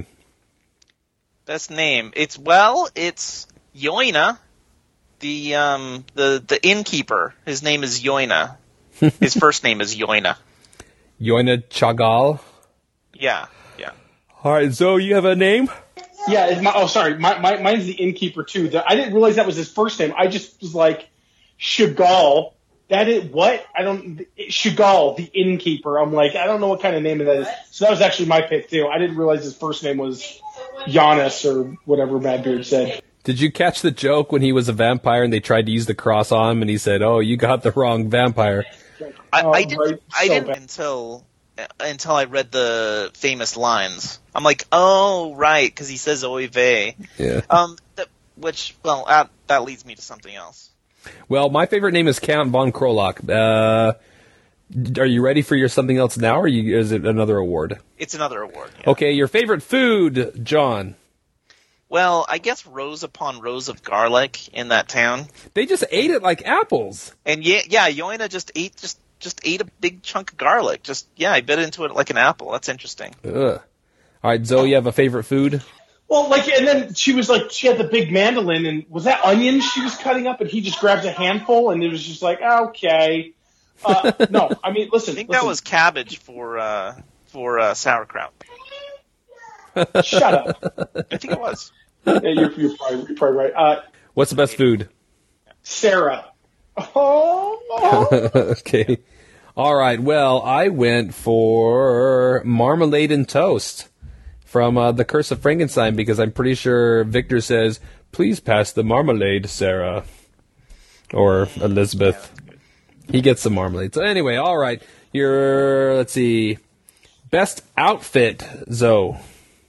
Best name. It's well, it's Yoina, the um the the innkeeper. His name is Yoina. His first name is Yoina. Yoina Chagall. Yeah, yeah. All right, Zoe, you have a name? Yeah. It's my, oh, sorry. My, my mine's the innkeeper too. The, I didn't realize that was his first name. I just was like, Chagall. That is what? I don't. Chagall, the innkeeper. I'm like, I don't know what kind of name that is. So that was actually my pick too. I didn't realize his first name was Giannis or whatever Madbeard said. Did you catch the joke when he was a vampire and they tried to use the cross on him and he said, "Oh, you got the wrong vampire"? I, oh, I didn't. right. I so didn't bad. until until I read the famous lines. I'm like, oh right, because he says "oy vey." Yeah. Um. That, which well, that, that leads me to something else. Well, my favorite name is Count von Krolak. Uh, are you ready for your something else now, or you, is it another award? It's another award. Yeah. Okay, your favorite food, John. Well, I guess rows upon rows of garlic in that town. They just ate it like apples. And yeah, yeah, Yoina just ate just just ate a big chunk of garlic. Just yeah, I bit into it like an apple. That's interesting. Ugh. All right, Zoe, you have a favorite food? Well, like, and then she was like, she had the big mandolin, and was that onions she was cutting up, and he just grabs a handful, and it was just like, okay. Uh, no, I mean, listen. I think listen. that was cabbage for uh, for uh, sauerkraut. Shut up. I think it was. Yeah, you're, you're, probably, you're probably right. Uh, What's the best food? Sarah. Oh. Okay. All right. Well, I went for marmalade and toast from uh, The Curse of Frankenstein because I'm pretty sure Victor says, "Please pass the marmalade, Sarah," or Elizabeth. He gets some marmalade. So anyway, all right. Your let's see, best outfit, Zoe.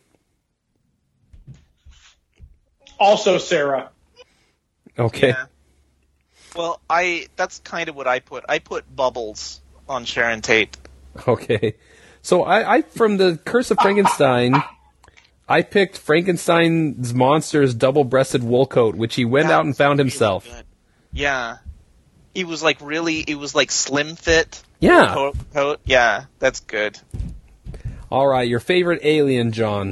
Also, Sarah. Okay. Yeah. Well, I that's kind of what I put. I put Bubbles on Sharon Tate. Okay. So I, I from The Curse of Frankenstein, I picked Frankenstein's monster's double-breasted wool coat, which he went That out and was found really himself. good. Yeah. He was like really, it was like slim fit. Yeah. Coat, coat. Yeah, that's good. All right. Your favorite alien, John.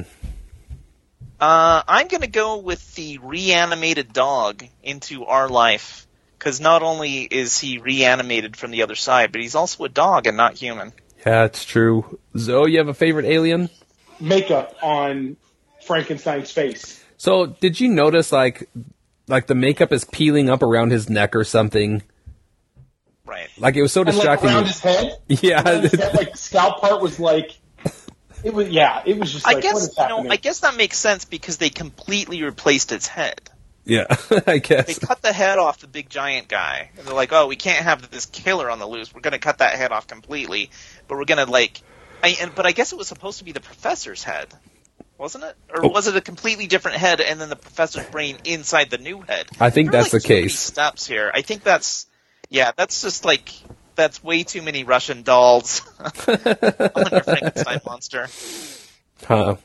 Uh, I'm going to go with the reanimated dog into our life, because not only is he reanimated from the other side, but he's also a dog and not human. Yeah, it's true. Zoe, you have a favorite alien? Makeup on Frankenstein's face. So, did you notice, like, like the makeup is peeling up around his neck or something? Right. Like, it was so And like distracting. around his head. Yeah. Around his head, like scalp part was like. It was yeah. It was just I like what guess is you happening? know. I guess that makes sense because they completely replaced its head. Yeah, I They guess. cut the head off the big giant guy, and they're like, "Oh, we can't have this killer on the loose. We're going to cut that head off completely, but we're going to like." I, and, but I guess it was supposed to be the professor's head, wasn't it? Or Oh. was it a completely different head and then the professor's brain inside the new head? I think There are, that's like, the too many case. steps here. I think that's yeah. That's just like that's way too many Russian dolls on your Frankenstein monster. Huh.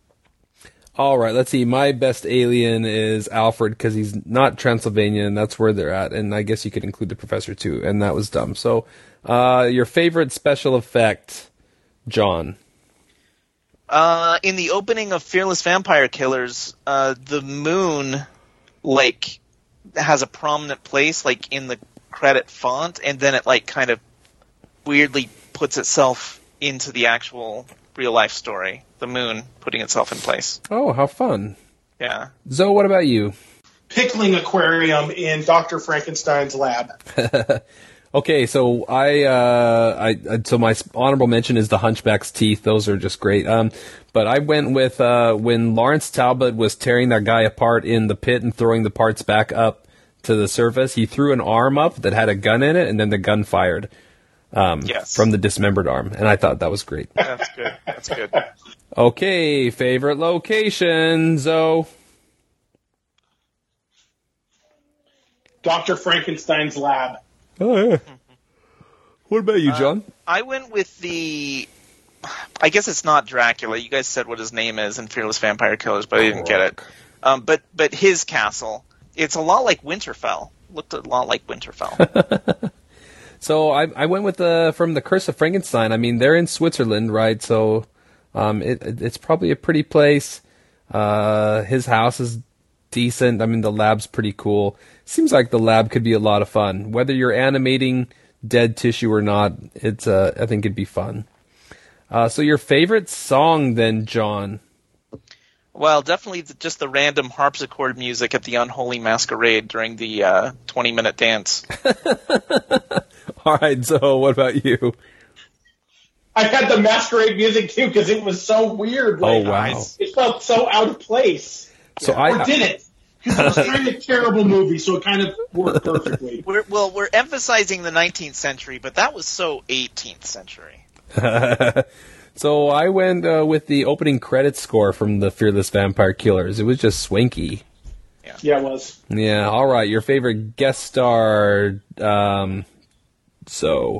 All right, let's see. My best alien is Alfred because he's not Transylvanian. That's where they're at, and I guess you could include the professor too. And that was dumb. So, uh, your favorite special effect, John? Uh, in the opening of Fearless Vampire Killers, uh, the moon, like, has a prominent place, like, in the credit font, and then it, like, kind of weirdly puts itself into the actual real-life story. The moon putting itself in place. Oh, how fun! Yeah. Zoe, what about you? Pickling aquarium in Doctor Frankenstein's lab. Okay, so I, uh, I, I, so my honorable mention is the Hunchback's teeth. Those are just great. Um, but I went with uh, when Lawrence Talbot was tearing that guy apart in the pit and throwing the parts back up to the surface. He threw an arm up that had a gun in it, and then the gun fired um, Yes. from the dismembered arm, and I thought that was great. That's good. That's good. Okay, favorite location, Zoe. Doctor Frankenstein's lab. Oh yeah. What about you, John? I went with the... I guess it's not Dracula. You guys said what his name is in Fearless Vampire Killers, but I didn't get it. Um, but but his castle. It's a lot like Winterfell. Looked a lot like Winterfell. So I I went with the from the Curse of Frankenstein. I mean, they're in Switzerland, right? So um, it, it it's probably a pretty place. Uh, his house is decent. I mean, the lab's pretty cool. Seems like the lab could be a lot of fun. Whether you're animating dead tissue or not, it's uh, I think it'd be fun. Uh, so your favorite song then, John? Well, definitely the, just the random harpsichord music at the Unholy Masquerade during the uh, twenty-minute dance. All right, so what about you? I had the masquerade music too because it was so weird. Like, Oh, wow. It felt so out of place. So Or I did it? Because it was kind of a terrible movie, so it kind of worked perfectly. We're, well, we're emphasizing the nineteenth century, but that was so eighteenth century. So I went uh, with the opening credits score from the Fearless Vampire Killers. It was just swanky. Yeah, it was. Yeah, all right. Your favorite guest star, um, so...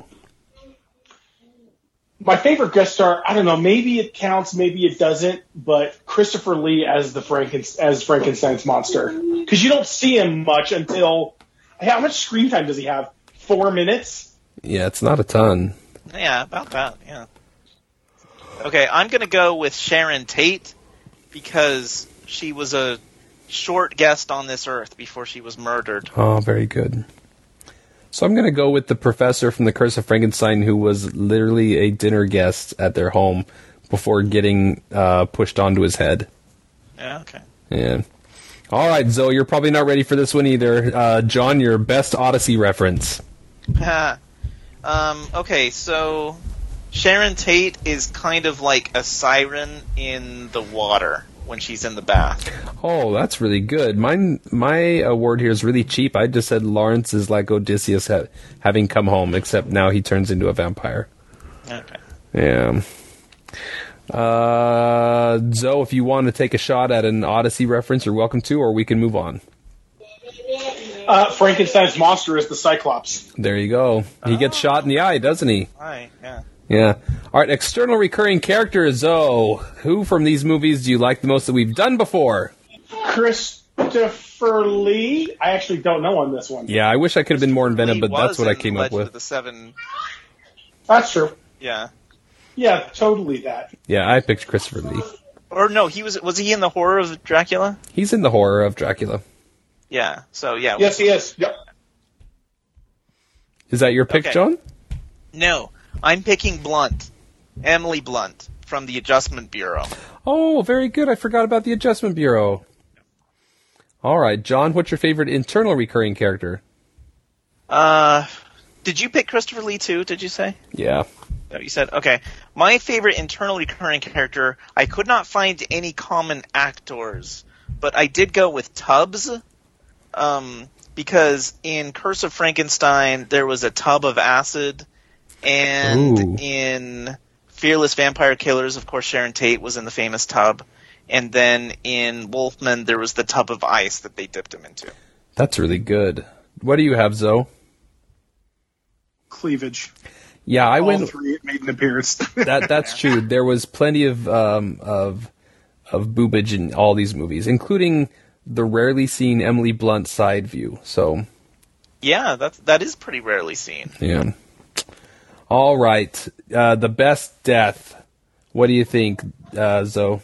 My favorite guest star, I don't know, maybe it counts, maybe it doesn't, but Christopher Lee as the Franken- as Frankenstein's monster. Because you don't see him much until... How much screen time does he have? Four minutes? Yeah, it's not a ton. Yeah, about that, yeah. Okay, I'm going to go with Sharon Tate because she was a short guest on this earth before she was murdered. Oh, very good. So I'm going to go with the professor from The Curse of Frankenstein, who was literally a dinner guest at their home before getting uh, pushed onto his head. Yeah, okay. Yeah. All right, Zoe, you're probably not ready for this one either. Uh, John, your best Odyssey reference. um, okay, so Sharon Tate is kind of like a siren in the water when she's in the bath. Oh, that's really good. Mine, my award here is really cheap. I just said Lawrence is like Odysseus ha- having come home, except now he turns into a vampire. Okay. Yeah. Uh, Zoe, if you want to take a shot at an Odyssey reference, you're welcome to, or we can move on. Uh, Frankenstein's monster is the Cyclops. There you go. He Oh. gets shot in the eye, doesn't he? Right, yeah. Yeah. All right, external recurring character, Zoe. Who from these movies do you like the most that we've done before? Christopher Lee. I actually don't know on this one. Yeah, I wish I could have been more inventive, He but that's was what I in came Legend up with. Of the Seven, That's true. yeah. Yeah, totally that. Yeah, I picked Christopher Lee. Or no, he was was he in the horror of Dracula? He's in the horror of Dracula. Yeah. So yeah. Yes, he is. Yep. Is that your pick, Okay. John? No, I'm picking Blunt, Emily Blunt from the Adjustment Bureau. Oh, very good. I forgot about the Adjustment Bureau. All right, John, what's your favorite internal recurring character? Uh, did you pick Christopher Lee too? Did you say? Yeah. No, you said okay. My favorite internal recurring character. I could not find any common actors, but I did go with Tubbs. Um, because in Curse of Frankenstein there was a tub of acid, and Ooh. in Fearless Vampire Killers, of course, Sharon Tate was in the famous tub, and then in Wolfman there was the tub of ice that they dipped him into. That's really good. What do you have, Zoe? Cleavage. Yeah, I All went. three it made an appearance. That that's true. There was plenty of um, of of boobage in all these movies, including the rarely seen Emily Blunt side view. So Yeah, that that is pretty rarely seen. yeah. All right, uh, the best death. What do you think, uh, Zoe?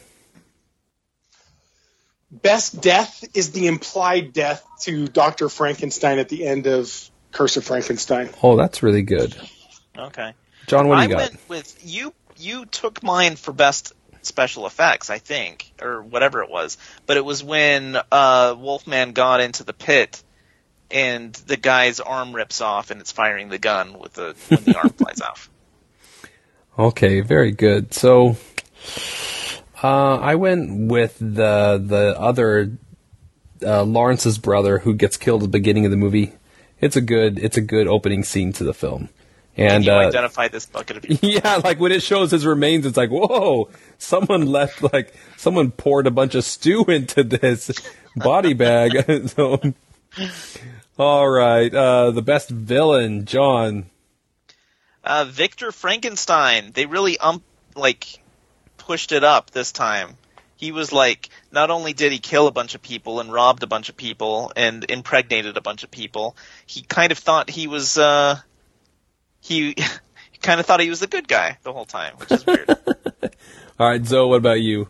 Best death is the implied death to Doctor Frankenstein at the end of Curse of Frankenstein. Oh, that's really good. Okay. John, what do I you got? went with you. You took mine for best special effects, I think, or whatever it was. But it was when uh, Wolfman got into the pit, and the guy's arm rips off, and it's firing the gun with the when the arm flies off. Okay, very good. So, uh, I went with the the other uh, Lawrence's brother who gets killed at the beginning of the movie. It's a good it's a good opening scene to the film. And Can you uh, identify this bucket of people? yeah, like when it shows his remains, it's like, whoa, someone left, like, someone poured a bunch of stew into this body bag. So, all right, uh, the best villain, John. Uh, Victor Frankenstein. They really um like pushed it up this time. He was like, not only did he kill a bunch of people and robbed a bunch of people and impregnated a bunch of people, he kind of thought he was uh he, he kind of thought he was the good guy the whole time, which is weird. All right, Zoe, what about you?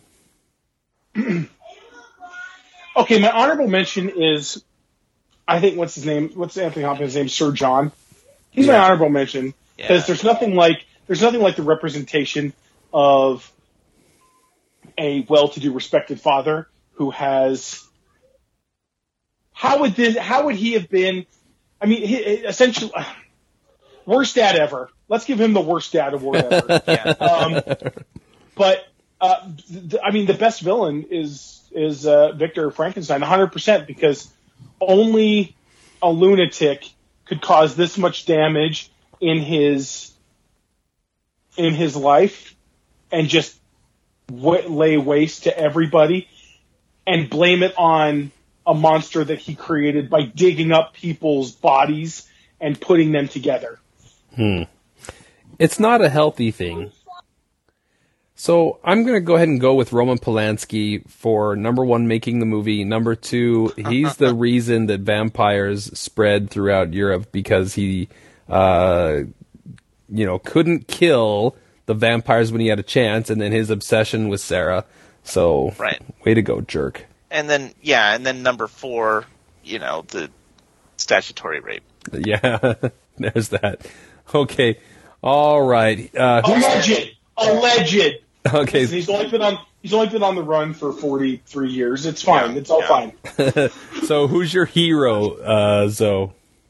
Okay, my honorable mention is, I think, what's his name? What's Anthony Hopkins' name? Sir John. He's my Yeah. honorable mention because Yeah. there's nothing like there's nothing like the representation of a well-to-do, respected father who has. How would this? How would he have been? I mean, he, essentially, worst dad ever. Let's give him the worst dad award ever. Yeah. Um, but uh, th- I mean, the best villain is is uh, Victor Frankenstein, one hundred percent, because only a lunatic could cause this much damage in his in his life and just w- lay waste to everybody and blame it on a monster that he created by digging up people's bodies and putting them together. It's not a healthy thing. So I'm going to go ahead and go with Roman Polanski for number one, making the movie. Number two, he's the reason that vampires spread throughout Europe because he, uh, you know, couldn't kill the vampires when he had a chance, and then his obsession with Sarah. So, Right. way to go, jerk. And then, yeah, and then number four, you know, the statutory rape. Yeah, there's that. Okay, all right. Uh, Alleged, alleged. okay, Listen, he's only been on. He's only been on the run for forty-three years. It's fine. It's all Yeah. fine. so who's your hero, uh, Zoe?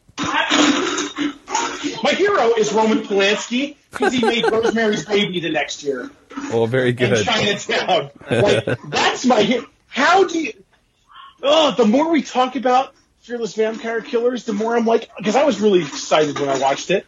My hero is Roman Polanski because he made Rosemary's Baby the next year Oh, very in good. Chinatown. Like, that's my hero. How do you? Oh, the more we talk about Fearless Vampire Killers, the more I'm like, because I was really excited when I watched it.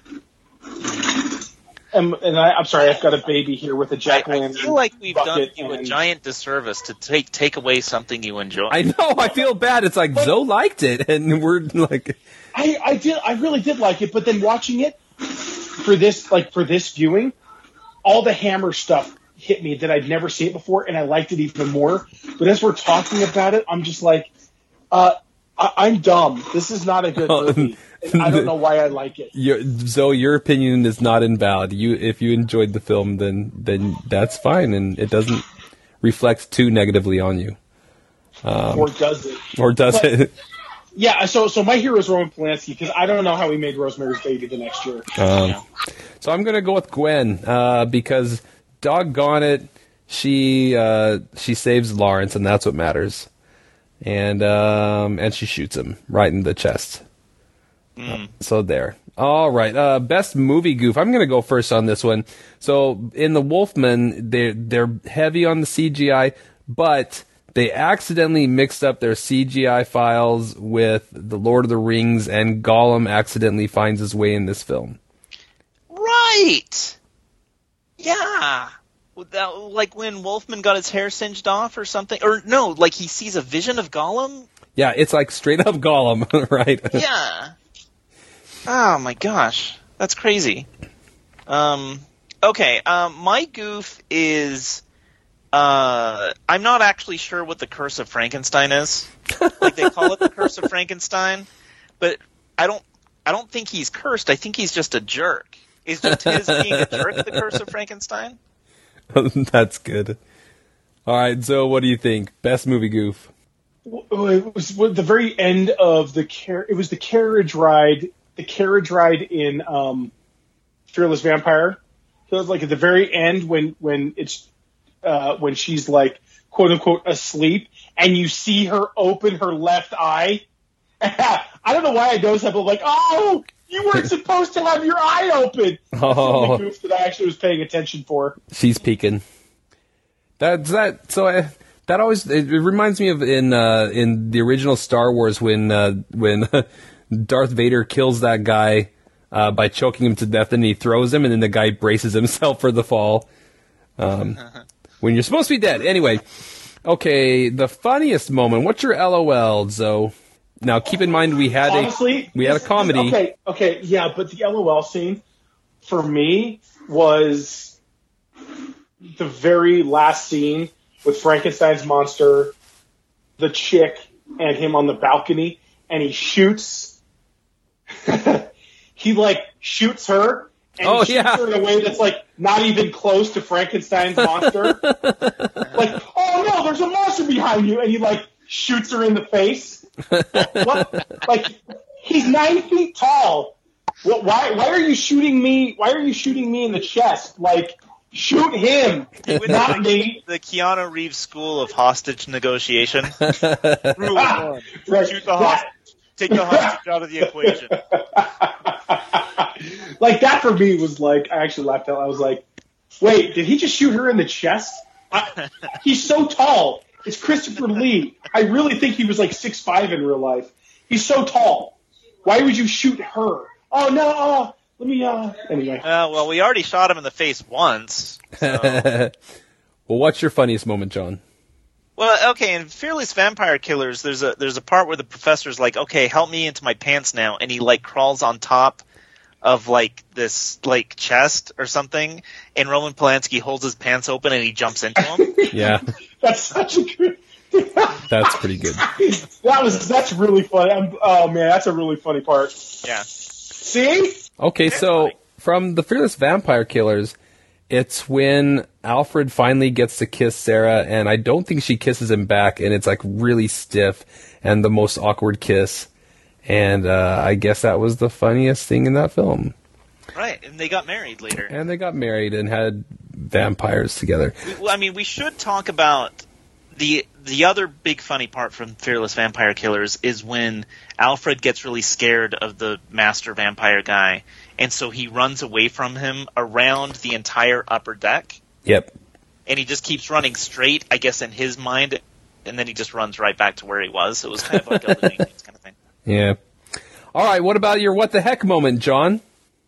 And, and I, I'm sorry, I've got a baby here with a I, jack I lantern. feel like we've done bucket you a and- giant disservice to take take away something you enjoy. I know. I feel bad. It's like Zoe liked it, and we're like, I, I did. I really did like it, but then watching it for this, like for this viewing, all the Hammer stuff hit me that I'd never seen it before, and I liked it even more. But as we're talking about it, I'm just like, uh, I, I'm dumb. This is not a good movie. And I don't know why I like it. your, Zoe, your opinion is not invalid. You, if you enjoyed the film, then then that's fine, and it doesn't reflect too negatively on you, or does it? or does But- it? Yeah. So, so my hero is Roman Polanski because I don't know how he made Rosemary's Baby the next year. Um, so I'm gonna go with Gwen uh, because, doggone it, she uh, she saves Lawrence, and that's what matters. And um, and she shoots him right in the chest. Uh, so there. All right. Uh, best movie goof. I'm gonna go first on this one. So in the Wolfman, they they're heavy on the C G I, but they accidentally mixed up their C G I files with the Lord of the Rings, and Gollum accidentally finds his way in this film. Right. Yeah. With that- Like when Wolfman got his hair singed off or something. Or no, like he sees a vision of Gollum. Yeah, it's like straight up Gollum, right? Yeah. Oh my gosh. That's crazy. Um, okay, um, my goof is... Uh, I'm not actually sure what the Curse of Frankenstein is. Like they call it the Curse of Frankenstein, but I don't. I don't think he's cursed. I think he's just a jerk. Is just his being a jerk the Curse of Frankenstein? That's good. All right, so what do you think? Best movie goof? Oh, it was at the very end of the car- it was the carriage ride the carriage ride in um, Fearless Vampire. So it's like at the very end when when it's uh, when she's like quote unquote asleep and you see her open her left eye. I don't know why I noticed that, but like, oh, you weren't supposed to have your eye open. That's the Oh. only goof that I actually was paying attention for. She's peeking. That's that. So I, that always it, it reminds me of in uh, in the original Star Wars when uh, when Darth Vader kills that guy uh, by choking him to death, and he throws him, and then the guy braces himself for the fall. Um, when you're supposed to be dead. Anyway, okay. The funniest moment. What's your LOL, Zoe? Now keep in mind we had Honestly, a we had a this- comedy. Okay, okay, yeah, but the LOL scene for me was the very last scene with Frankenstein's monster, the chick, and him on the balcony, and he shoots. he like shoots her, and Oh, he shoots yeah. her in a way that's like not even close to Frankenstein's monster. Like, oh no, there's a monster behind you, and he like shoots her in the face. What? Like, he's nine feet tall. What, why? Why are you shooting me? Why are you shooting me in the chest? Like, shoot him, not me. The Keanu Reeves school of hostage negotiation. Rule Ah, one: right. shoot the hostage. Take the hostage out of the equation. Like that for me was like I actually laughed out. I was like, wait, did he just shoot her in the chest? I, he's so tall. It's Christopher Lee. I really think he was like six five in real life. He's so tall. Why would you shoot her? Oh no! Oh, let me. Uh. Anyway, Uh, well, we already shot him in the face once. So. Well, what's your funniest moment, John? Well, okay, in Fearless Vampire Killers, there's a there's a part where the professor's like, okay, help me into my pants now, and he like crawls on top of like this like chest or something, and Roman Polanski holds his pants open and he jumps into him. Yeah, that's such a good. that's pretty good. That was that's really funny. I'm, oh man, that's a really funny part. Yeah. See? Okay, so from the Fearless Vampire Killers, it's when Alfred finally gets to kiss Sarah, and I don't think she kisses him back, and it's like really stiff and the most awkward kiss. And uh, I guess that was the funniest thing in that film. Right, and they got married later. And they got married and had vampires together. We, well, I mean, we should talk about the the other big funny part from Fearless Vampire Killers is when Alfred gets really scared of the master vampire guy, and so he runs away from him around the entire upper deck. Yep. And he just keeps running straight, I guess, in his mind, and then he just runs right back to where he was. So it was kind of like a Looney Tunes kind of thing. Yeah. All right, what about your what the heck moment, John?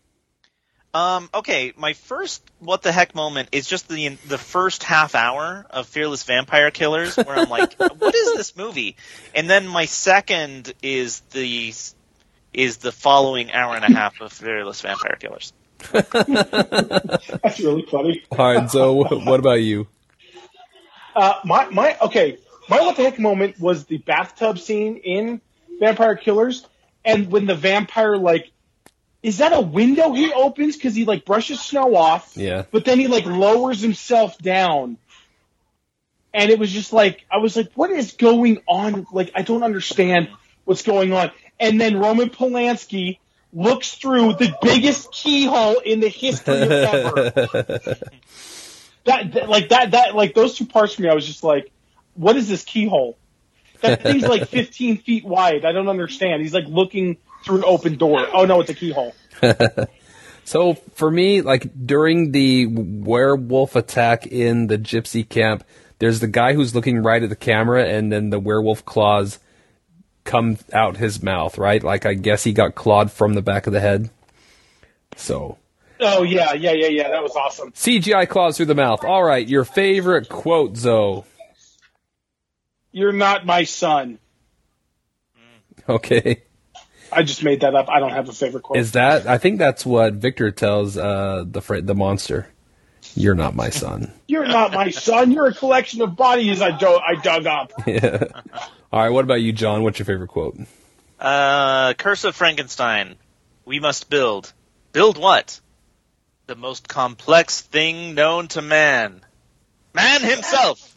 Um, okay, my first what the heck moment is just the the first half hour of Fearless Vampire Killers, where I'm like, what is this movie? And then my second is the is the following hour and a half of Fearless Vampire Killers. That's really funny. All right, so what about you? Uh, my my okay, my what the heck moment was the bathtub scene in Vampire Killers, and when the vampire like. Is that a window he opens because he like brushes snow off? Yeah. But then he like lowers himself down, and it was just like I was like, "What is going on? Like I don't understand what's going on." And then Roman Polanski looks through the biggest keyhole in the history of ever. that, that like that that like those two parts for me, I was just like, "What is this keyhole?" That thing's like fifteen feet wide. I don't understand. He's like looking through an open door. Oh no, it's a keyhole. So for me, like during the werewolf attack in the gypsy camp, there's the guy who's looking right at the camera, and then the werewolf claws come out his mouth, right? Like I guess he got clawed from the back of the head. So. Oh yeah, yeah, yeah, yeah. That was awesome. C G I claws through the mouth. All right, your favorite quote, Zoe. You're not my son. Okay. I just made that up. I don't have a favorite quote. Is that? I think that's what Victor tells uh, the fr- the monster. You're not my son. You're not my son. You're a collection of bodies I, do- I dug up. Yeah. All right. What about you, John? What's your favorite quote? Uh, Curse of Frankenstein. We must build. Build what? The most complex thing known to man. Man himself.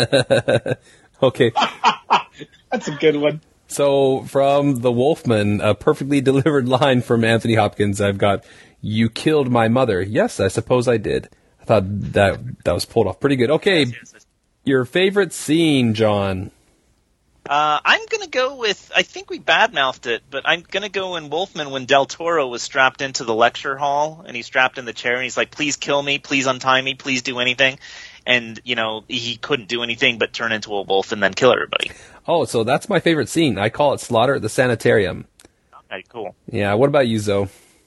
Okay. That's a good one. So from The Wolfman, a perfectly delivered line from Anthony Hopkins, I've got, "You killed my mother." Yes, I suppose I did. I thought that that was pulled off pretty good. Okay, Yes, yes, yes. Your favorite scene, John? Uh, I'm gonna go with, I think we badmouthed it, but I'm gonna go in Wolfman when Del Toro was strapped into the lecture hall, and he's strapped in the chair, and he's like, "Please kill me, please untie me, please do anything." And, you know, he couldn't do anything but turn into a wolf and then kill everybody. Oh, so that's my favorite scene. I call it Slaughter at the Sanitarium. Okay, cool. Yeah, what about you, Zoe? one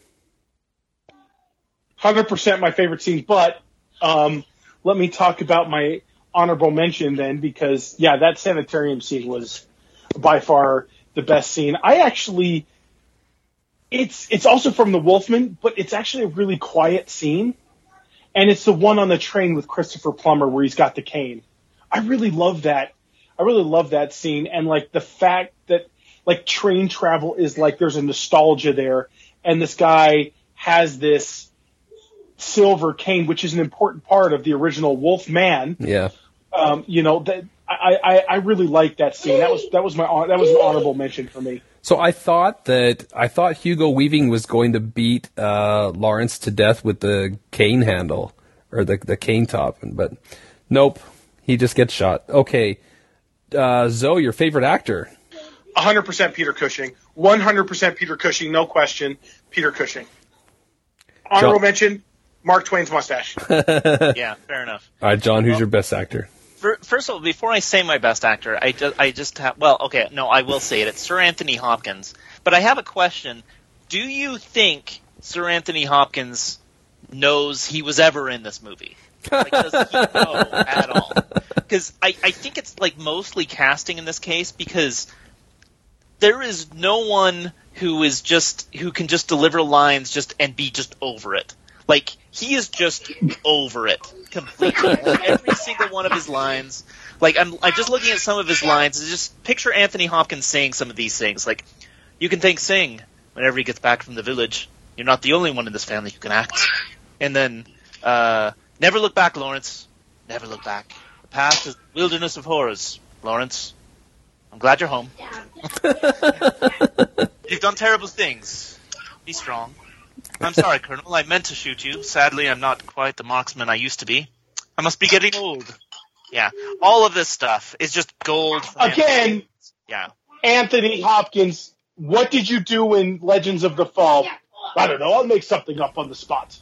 hundred percent my favorite scene, but um, let me talk about my honorable mention then, because, yeah, that sanitarium scene was by far the best scene. I actually, it's it's also from The Wolfman, but it's actually a really quiet scene, and it's the one on the train with Christopher Plummer where he's got the cane. I really love that. I really love that scene, and, like, the fact that, like, train travel is, like, there's a nostalgia there, and this guy has this silver cane, which is an important part of the original Wolfman. Yeah. Um, you know, that I, I, I really like that scene. That was that was my that was an honorable mention for me. So I thought that I thought Hugo Weaving was going to beat uh, Lawrence to death with the cane handle or the the cane top, but nope, he just gets shot. Okay, uh, Zoe, your favorite actor? one hundred percent Peter Cushing. one hundred percent Peter Cushing, no question. Peter Cushing. Honorable John. mention, Mark Twain's mustache. Yeah, fair enough. All right, John, who's your best actor? First of all, before I say my best actor, I just, I just have, well, okay, no, I will say it. It's Sir Anthony Hopkins. But I have a question. Do you think Sir Anthony Hopkins knows he was ever in this movie? Like, does he know at all? Because I, I think it's, like, mostly casting in this case, because there is no one who is just, who can just deliver lines just and be just over it. Like, he is just over it completely. Every single one of his lines. Like, I'm, I'm just looking at some of his lines. And just picture Anthony Hopkins saying some of these things. Like, you can thank Singh whenever he gets back from the village. You're not the only one in this family who can act. And then, uh, never look back, Lawrence. Never look back. The past is a wilderness of horrors, Lawrence. I'm glad you're home. done terrible things. Be strong. I'm sorry, Colonel. I meant to shoot you. Sadly, I'm not quite the marksman I used to be. I must be getting old. Yeah. All of this stuff is just gold. Again, yeah. Anthony Hopkins, what did you do in Legends of the Fall? I don't know. I'll make something up on the spot.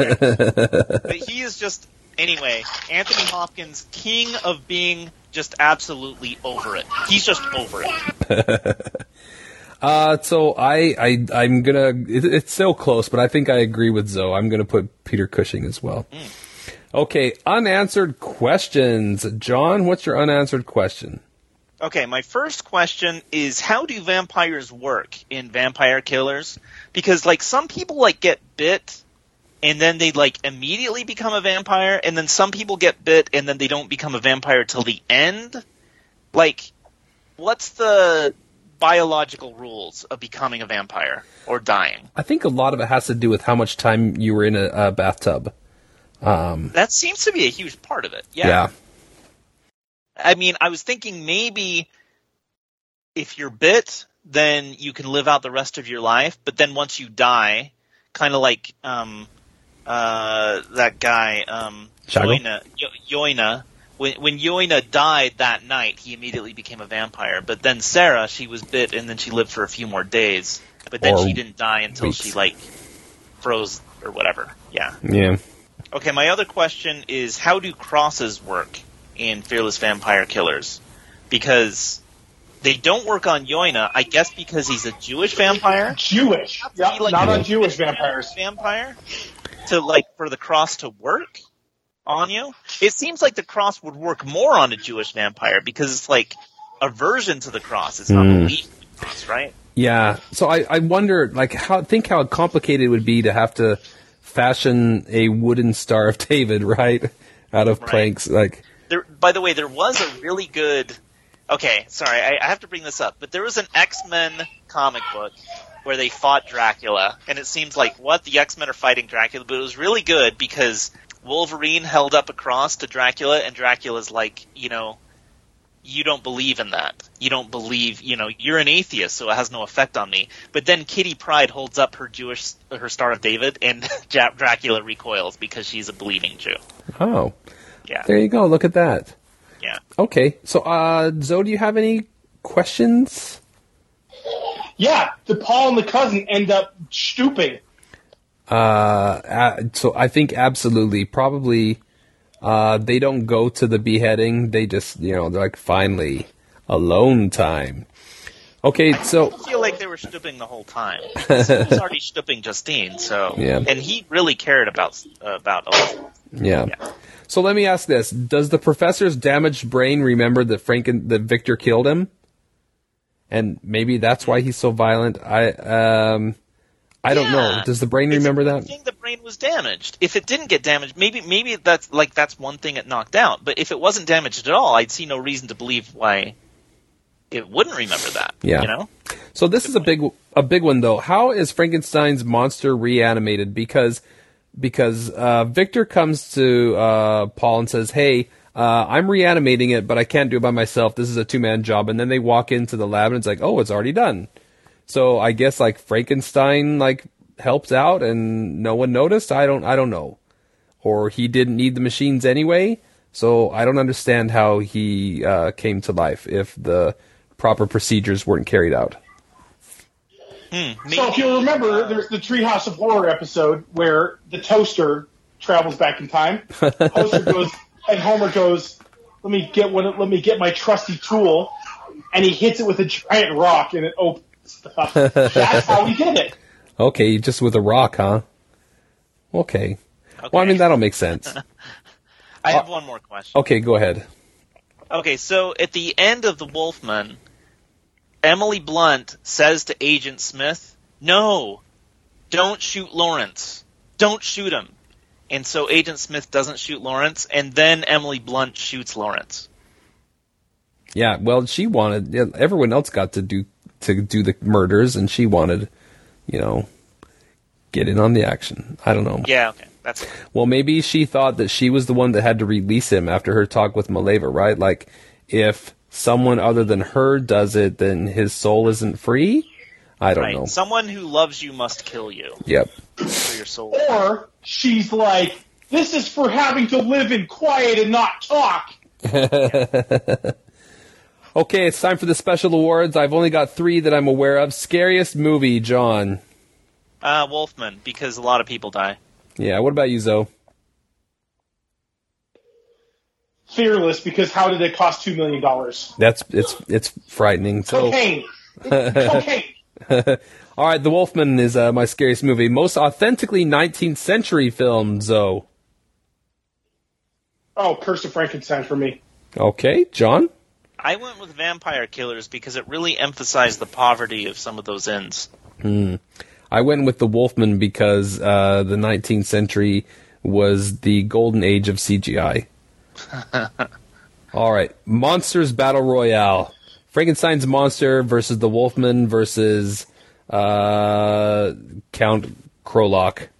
But he is just, anyway, Anthony Hopkins, king of being just absolutely over it. He's just over it. uh, so I, I, I'm gonna, it, it's so close, but I think I agree with Zoe. I'm gonna put Peter Cushing as well. Mm. Okay, unanswered questions. John, what's your unanswered question? Okay, my first question is, how do vampires work in Vampire Killers? Because, like, some people, like, get bit, and then they, like, immediately become a vampire, and then some people get bit, and then they don't become a vampire till the end? Like, what's the biological rules of becoming a vampire or dying? I think a lot of it has to do with how much time you were in a, a bathtub. Um, that seems to be a huge part of it, yeah. Yeah. I mean, I was thinking maybe if you're bit, then you can live out the rest of your life. But then once you die, kind of like um, uh, that guy, um, Yoina, Yoina, when, when Yoina died that night, he immediately became a vampire. But then Sarah, she was bit, and then she lived for a few more days. But then or she didn't die until weeks. she, like, froze or whatever. Yeah. Yeah. Okay, my other question is, how do crosses work in Fearless Vampire Killers? Because they don't work on Yoina, I guess because he's a Jewish vampire? Jewish. Yeah, like not on Jewish vampires. Vampire? To, like, for the cross to work on you? It seems like the cross would work more on a Jewish vampire because it's like aversion to the cross. It's not Mm. belief in the cross, right? Yeah. So I, I wonder, like, how think how complicated it would be to have to fashion a wooden Star of David, right, out of Right. planks, like. There, by the way, there was a really good. Okay, sorry, I, I have to bring this up, but there was an X-Men comic book where they fought Dracula, and it seems like what the X-Men are fighting Dracula, but it was really good because Wolverine held up a cross to Dracula, and Dracula's like, you know, you don't believe in that. You don't believe, you know, you're an atheist, so it has no effect on me. But then Kitty Pryde holds up her Jewish, her Star of David, and Dracula recoils because she's a believing Jew. Oh. Yeah. There you go. Look at that. Yeah. Okay. So, uh, Zoe, do you have any questions? Yeah, the Paul and the cousin end up stooping. Uh, uh, so I think absolutely, probably, uh, they don't go to the beheading. They just, you know, they're like, finally, alone time. Okay, so. I feel like they were stooping the whole time. He was already stooping Justine, so. Yeah. And he really cared about, uh, about Elizabeth. Yeah. Yeah. So let me ask this: does the professor's damaged brain remember that Franken that Victor killed him, and maybe that's why he's so violent? I um, I don't know. Yeah. Does the brain It's remember a that? good thing the brain was damaged. If it didn't get damaged, maybe maybe that's like that's one thing it knocked out. But if it wasn't damaged at all, I'd see no reason to believe why it wouldn't remember that. Yeah. You know. So this is a big a big one though. How is Frankenstein's monster reanimated? Because because uh, Victor comes to uh, Paul and says, "Hey, uh, I'm reanimating it, but I can't do it by myself. This is a two man job." And then they walk into the lab and it's like, "Oh, it's already done." So I guess like Frankenstein like helps out and no one noticed. I don't I don't know, or he didn't need the machines anyway. So I don't understand how he uh, came to life if the proper procedures weren't carried out. Hmm, So if you'll remember, there's the Treehouse of Horror episode where the toaster travels back in time. Homer goes, and Homer goes, "Let me get one. Let me get my trusty tool," and he hits it with a giant rock, and it opens up. That's how he did it. Okay, just with a rock, huh? Okay. okay. Well, I mean, that'll make sense. I have uh, one more question. Okay, go ahead. Okay, so at the end of The Wolfman, Emily Blunt says to Agent Smith, "No, don't shoot Lawrence. Don't shoot him." And so Agent Smith doesn't shoot Lawrence, and then Emily Blunt shoots Lawrence. Yeah, well, she wanted, everyone else got to do to do the murders, and she wanted, you know, get in on the action. I don't know. Yeah, okay. That's well, maybe she thought that she was the one that had to release him after her talk with Maleva, right? Like, if someone other than her does it, then his soul isn't free? I don't right. know. Someone who loves you must kill you Yep. for your soul. Or she's like, this is for having to live in quiet and not talk. Okay, it's time for the special awards. I've only got three that I'm aware of. Scariest movie, John. Uh, Wolfman, because a lot of people die. Yeah, what about you, Zoe? Fearless, because how did it cost two million dollars? That's it's it's frightening. So, Cocaine. Cocaine. all right, The Wolfman is uh, my scariest movie. Most authentically nineteenth century film, Zoe. Oh, Curse of Frankenstein for me. Okay, John? I went with Vampire Killers because it really emphasized the poverty of some of those ends. Hmm. I went with The Wolfman because uh, the nineteenth century was the golden age of C G I. All right, Monsters Battle Royale. Frankenstein's monster versus the Wolfman versus uh, Count Krolock.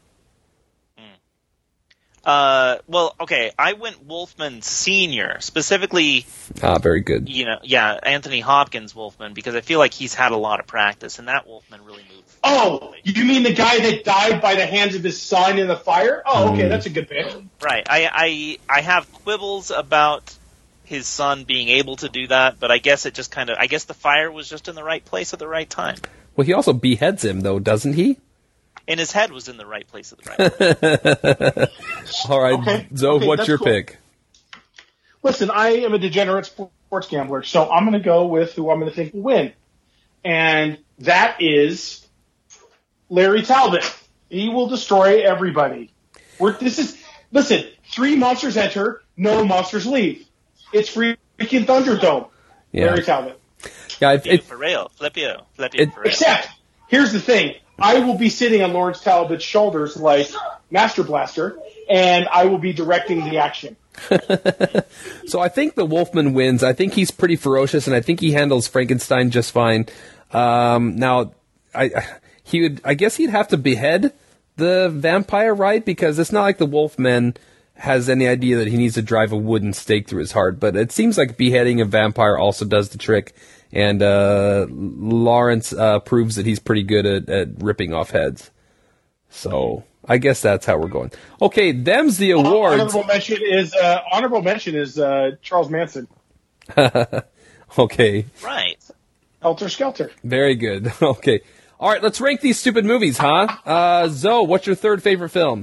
Uh, well, okay, I went Wolfman Senior, specifically, Ah, very good. you know, yeah, Anthony Hopkins Wolfman, because I feel like he's had a lot of practice, and that Wolfman really moved. Oh, you mean the guy that died by the hands of his son in the fire? Oh, okay, that's a good pick. Right. I, I I have quibbles about his son being able to do that, but I guess it just kind of, I guess the fire was just in the right place at the right time. Well, he also beheads him, though, doesn't he? And his head was in the right place at the right time. All right, Okay, Zoe, okay, what's that's your cool. pick? Listen, I am a degenerate sports gambler, so I'm going to go with who I'm going to think will win. And that is Larry Talbot. He will destroy everybody. We're, this is, listen, three monsters enter, no monsters leave. It's freaking Thunderdome. Yeah. Larry Talbot. Yeah, it, Yeah, it, for real. Flip you. Flip It- you for real. Except, here's the thing. I will be sitting on Lawrence Talbot's shoulders like Master Blaster, and I will be directing the action. so I think the Wolfman wins. I think he's pretty ferocious, and I think he handles Frankenstein just fine. Um, now, I he would, I guess he'd have to behead the vampire, right? Because it's not like the Wolfman has any idea that he needs to drive a wooden stake through his heart. But it seems like beheading a vampire also does the trick. And uh, Lawrence uh, proves that he's pretty good at, at ripping off heads. So I guess that's how we're going. Okay, them's the awards. Honorable mention is uh, honorable mention is uh, Charles Manson. Okay, Right. Helter Skelter. very good. Okay, all right, let's rank these stupid movies, huh? Uh, Zoe, what's your third favorite film?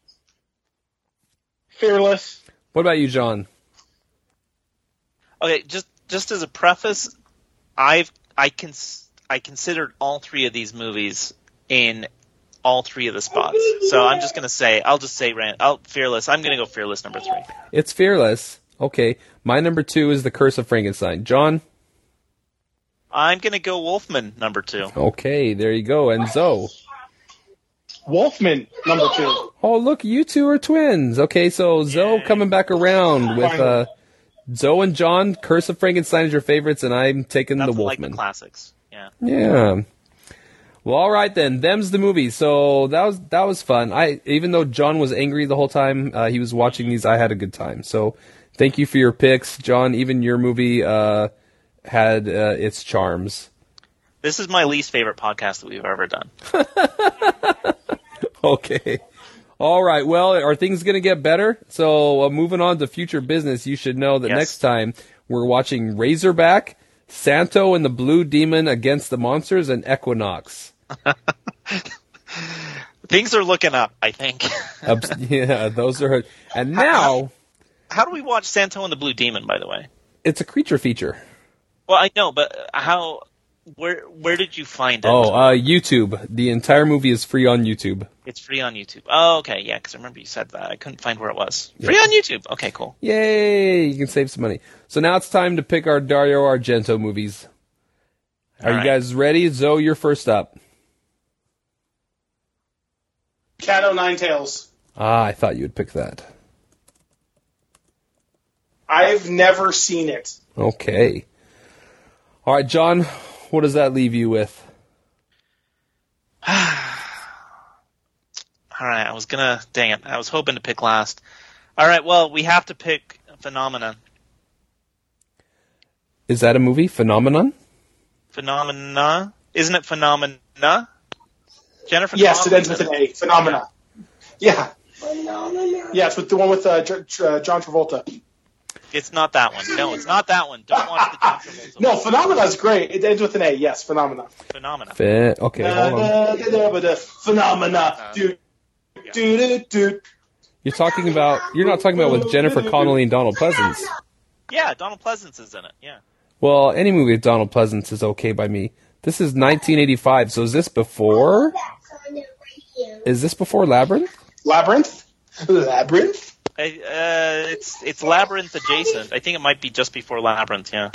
Fearless. What about you, John? Okay, just just as a preface, I've I cons- I considered all three of these movies in all three of the spots. So I'm just gonna say, I'll just say, Rand, I'll Fearless. I'm gonna go Fearless number three. It's Fearless. Okay, my number two is The Curse of Frankenstein. John? I'm gonna go Wolfman number two. Okay, there you go. And Zoe? Wolfman, number two. Oh, look, you two are twins. Okay, so Zoe coming back around with uh, Zoe and John. Curse of Frankenstein is your favorites, and I'm taking Nothing the like Wolfman. the classics. Yeah. Yeah. Well, all right then. Them's the movies. So that was that was fun. I even though John was angry the whole time uh, he was watching these, I had a good time. So thank you for your picks, John. Even your movie uh, had uh, its charms. This is my least favorite podcast that we've ever done. Okay. All right. Well, are things going to get better? So uh, moving on to future business, you should know that Yes. next time we're watching Razorback, Santo and the Blue Demon Against the Monsters, and Equinox. Things are looking up, I think. Abs- yeah, those are. And now How do we watch Santo and the Blue Demon, by the way? it's a creature feature. Well, I know, but how? Where Where did you find it? Oh, uh, YouTube. The entire movie is free on YouTube. It's free on YouTube. Oh, okay, yeah, because I remember you said that. I couldn't find where it was. Free on YouTube. Okay, cool. Yay! You can save some money. So now it's time to pick our Dario Argento movies. Are All you right. guys ready? Zoe, you're first up. Cat O' Nine Tails. Ah, I thought you would pick that. I've never seen it. Okay. All right, John, what does that leave you with? All right, I was gonna. Dang it, I was hoping to pick last. All right, well, we have to pick Phenomenon. Is that a movie? Phenomenon? Phenomena. Isn't it Phenomena? Jennifer Yes, it Connelly ends with an A. Phenomena. Yeah. Yeah, it's with the one with uh, J- J- uh, John Travolta. It's not that one. No, it's not that one. Don't watch the John Travolta No, one. Phenomena's great. It ends with an A. Yes, Phenomena. Phenomena. Fe- okay, hold on. Da, da, da, da, da, Phenomena. Do, do, do, do. You're talking about. You're not talking about with Jennifer Connelly and Donald Pleasance. Yeah, Donald Pleasance is in it. Yeah. Well, any movie with Donald Pleasance is okay by me. This is nineteen eighty-five, so is this before? Is this before Labyrinth? Labyrinth? Labyrinth? I, uh, it's it's Labyrinth adjacent. I think it might be just before Labyrinth. Yeah.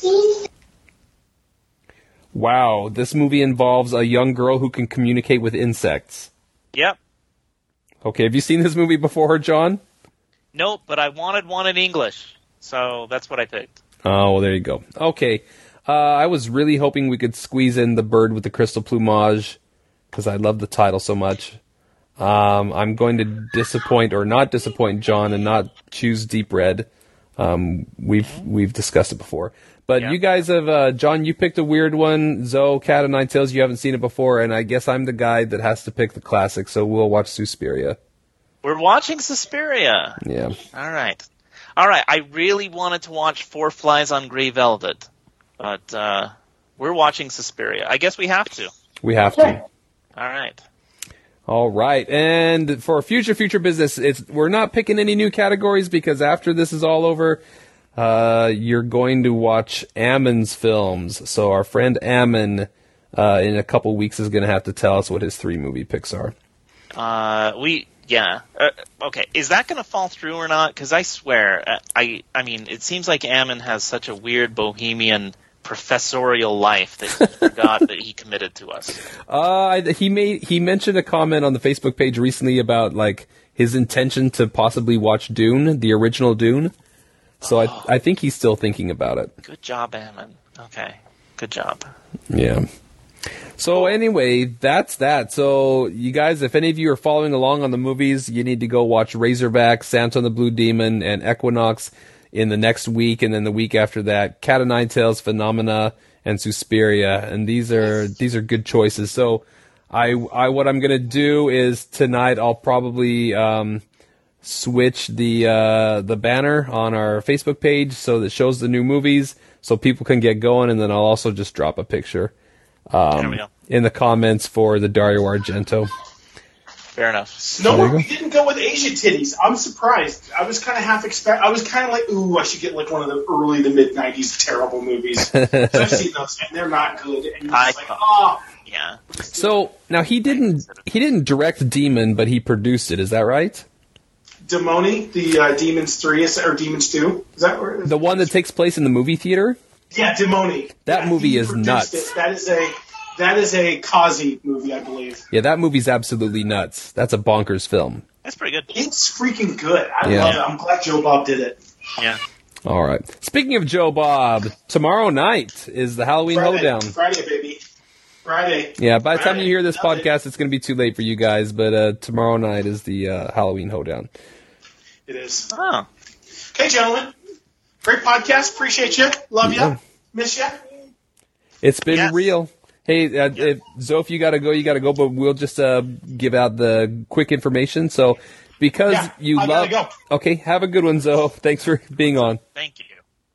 Wow, this movie involves a young girl who can communicate with insects. Yep. Okay, have you seen this movie before, John? Nope, but I wanted one in English, so that's what I picked. Oh, well, there you go. Okay, uh, I was really hoping we could squeeze in The Bird with the Crystal Plumage, because I love the title so much. Um, I'm going to disappoint or not disappoint John and not choose Deep Red. Um, we've we've discussed it before. But Yeah. you guys have, uh, John, you picked a weird one. Zoe, Cat of Nine Tails, you haven't seen it before, and I guess I'm the guy that has to pick the classic, so we'll watch Suspiria. We're watching Suspiria. Yeah. All right. All right. I really wanted to watch Four Flies on Grey Velvet, but uh, we're watching Suspiria. I guess we have to. We have to. All right. All right, and for future future business, it's we're not picking any new categories because after this is all over, uh, you're going to watch Ammon's films. So our friend Ammon, uh, in a couple weeks, is going to have to tell us what his three movie picks are. Uh, we yeah. Uh, okay. Is that going to fall through or not? Because I swear, uh, I I mean, it seems like Ammon has such a weird bohemian professorial life that he forgot that he committed to us. Uh, he made he mentioned a comment on the Facebook page recently about like his intention to possibly watch Dune, the original Dune. So Oh. I I think he's still thinking about it. Good job, Ammon. Okay. Good job. Yeah. So anyway, that's that. So you guys, if any of you are following along on the movies, you need to go watch Razorback, Santa and the Blue Demon, and Equinox in the next week, and then the week after that, Cat of Nine Tails, Phenomena, and Suspiria. And these are these are good choices. So I I what I'm gonna do is tonight I'll probably um, switch the uh, the banner on our Facebook page so that it shows the new movies, so people can get going, and then I'll also just drop a picture there we go. in the comments for the Dario Argento. Fair enough. No, There you we go. didn't go with Asia titties. I'm surprised. I was kind of half expect. I was kind of like, ooh, I should get like one of the early to mid nineties terrible movies. So I've seen those, and they're not good. And you're I just like, thought- oh, Yeah. So now he didn't he didn't direct Demon, but he produced it. Is that right? Demoni, the uh, Demons three is, or Demons two. Is that where? The one that takes place in the movie theater? Yeah, Demoni. That Yeah, movie he is produced nuts. it. That is a that is a Kazi movie, I believe. Yeah, that movie's absolutely nuts. That's a bonkers film. That's pretty good. It's freaking good. I Yeah. love it. I'm glad Joe Bob did it. Yeah. All right. Speaking of Joe Bob, tomorrow night is the Halloween Friday, Hoedown. Friday, baby. Friday. Yeah, by the time Friday. you hear this Love it. podcast, it's going to be too late for you guys, but uh, tomorrow night is the uh, Halloween Hoedown. It is. Oh. Okay, gentlemen. Great podcast. Appreciate you. Love Yeah. you. Miss you. It's been Yes. real. Hey, uh, if, Zoe, if you got to go, you got to go, but we'll just uh, give out the quick information. So, because Yeah, you I love. gotta Okay, have a good one, Zoe. Thanks for being on. Thank you.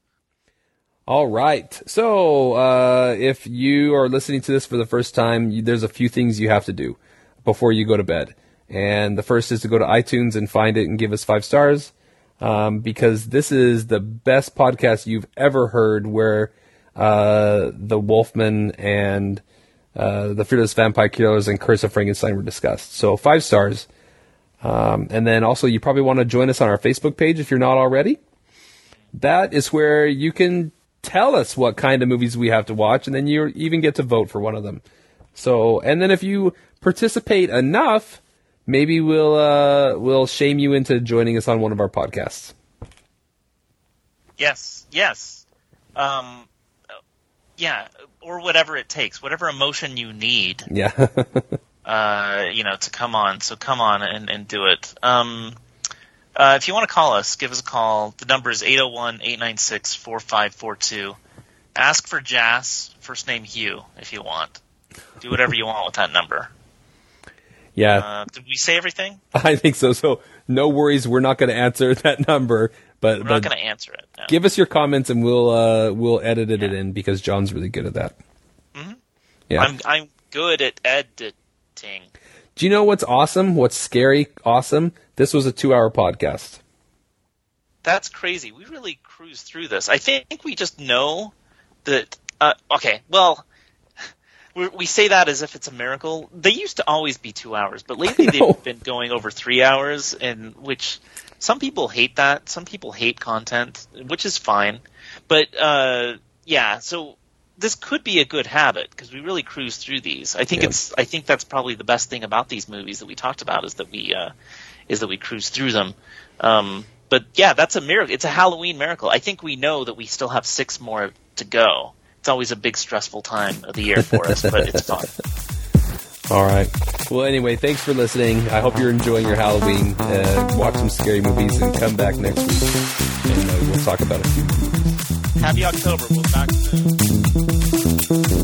All right. So, uh, if you are listening to this for the first time, you, there's a few things you have to do before you go to bed. And the first is to go to iTunes and find it and give us five stars, um, because this is the best podcast you've ever heard where uh, the Wolfman and uh, the Fearless Vampire Killers and Curse of Frankenstein were discussed. So five stars. Um, and then also you probably want to join us on our Facebook page if you're not already. That is where you can tell us what kind of movies we have to watch, and then you even get to vote for one of them. So, and then if you participate enough, maybe we'll uh, we'll shame you into joining us on one of our podcasts. Yes. Yes. Um. Yeah. Or whatever it takes, whatever emotion you need, Yeah. uh, you know, to come on. So come on and, and do it. Um. Uh, if you want to call us, give us a call. The number is eight oh one, eight nine six, four five four two. Ask for Jas, first name Hugh, if you want. Do whatever you want with that number. Yeah. Uh, did we say everything? I think so. So no worries. We're not going to answer that number, but, We're but not going to answer it. No. give us your comments and we'll uh, we'll edit it Yeah. in because John's really good at that. Mm-hmm. Yeah. I'm I'm good at editing. Do you know what's awesome? What's scary? Awesome. This was a two-hour podcast. That's crazy. We really cruised through this. I think we just know that. Uh, okay, well, we we say that as if it's a miracle. They used to always be two hours, but lately know. they've been going over three hours, and which some people hate that. Some people hate content, which is fine. But uh, yeah, so this could be a good habit because we really cruise through these. I think Yeah. it's. I think that's probably the best thing about these movies that we talked about is that we uh, is that we cruise through them. Um, but yeah, that's a miracle. It's a Halloween miracle. I think we know that we still have six more to go. It's always a big stressful time of the year for us, but it's fun. All right. Well, anyway, thanks for listening. I hope you're enjoying your Halloween. Uh, watch some scary movies and come back next week, and uh, we'll talk about a few movies. Happy October. We'll be back soon.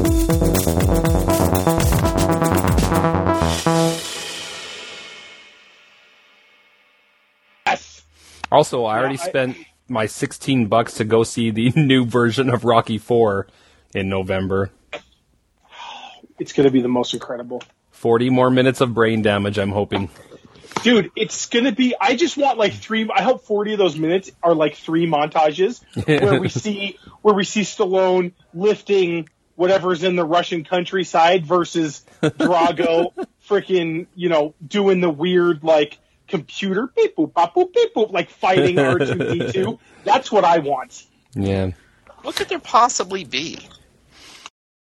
Yes. Also, I already I- spent my sixteen bucks to go see the new version of Rocky four in November. It's going to be the most incredible. forty more minutes of brain damage, I'm hoping. Dude, it's going to be, I just want like three, I hope forty of those minutes are like three montages where we see, where we see Stallone lifting whatever's in the Russian countryside versus Drago freaking, you know, doing the weird like computer beep boop, bop, boop, beep boop, like fighting R two D two. That's what I want. Yeah. What could there possibly be?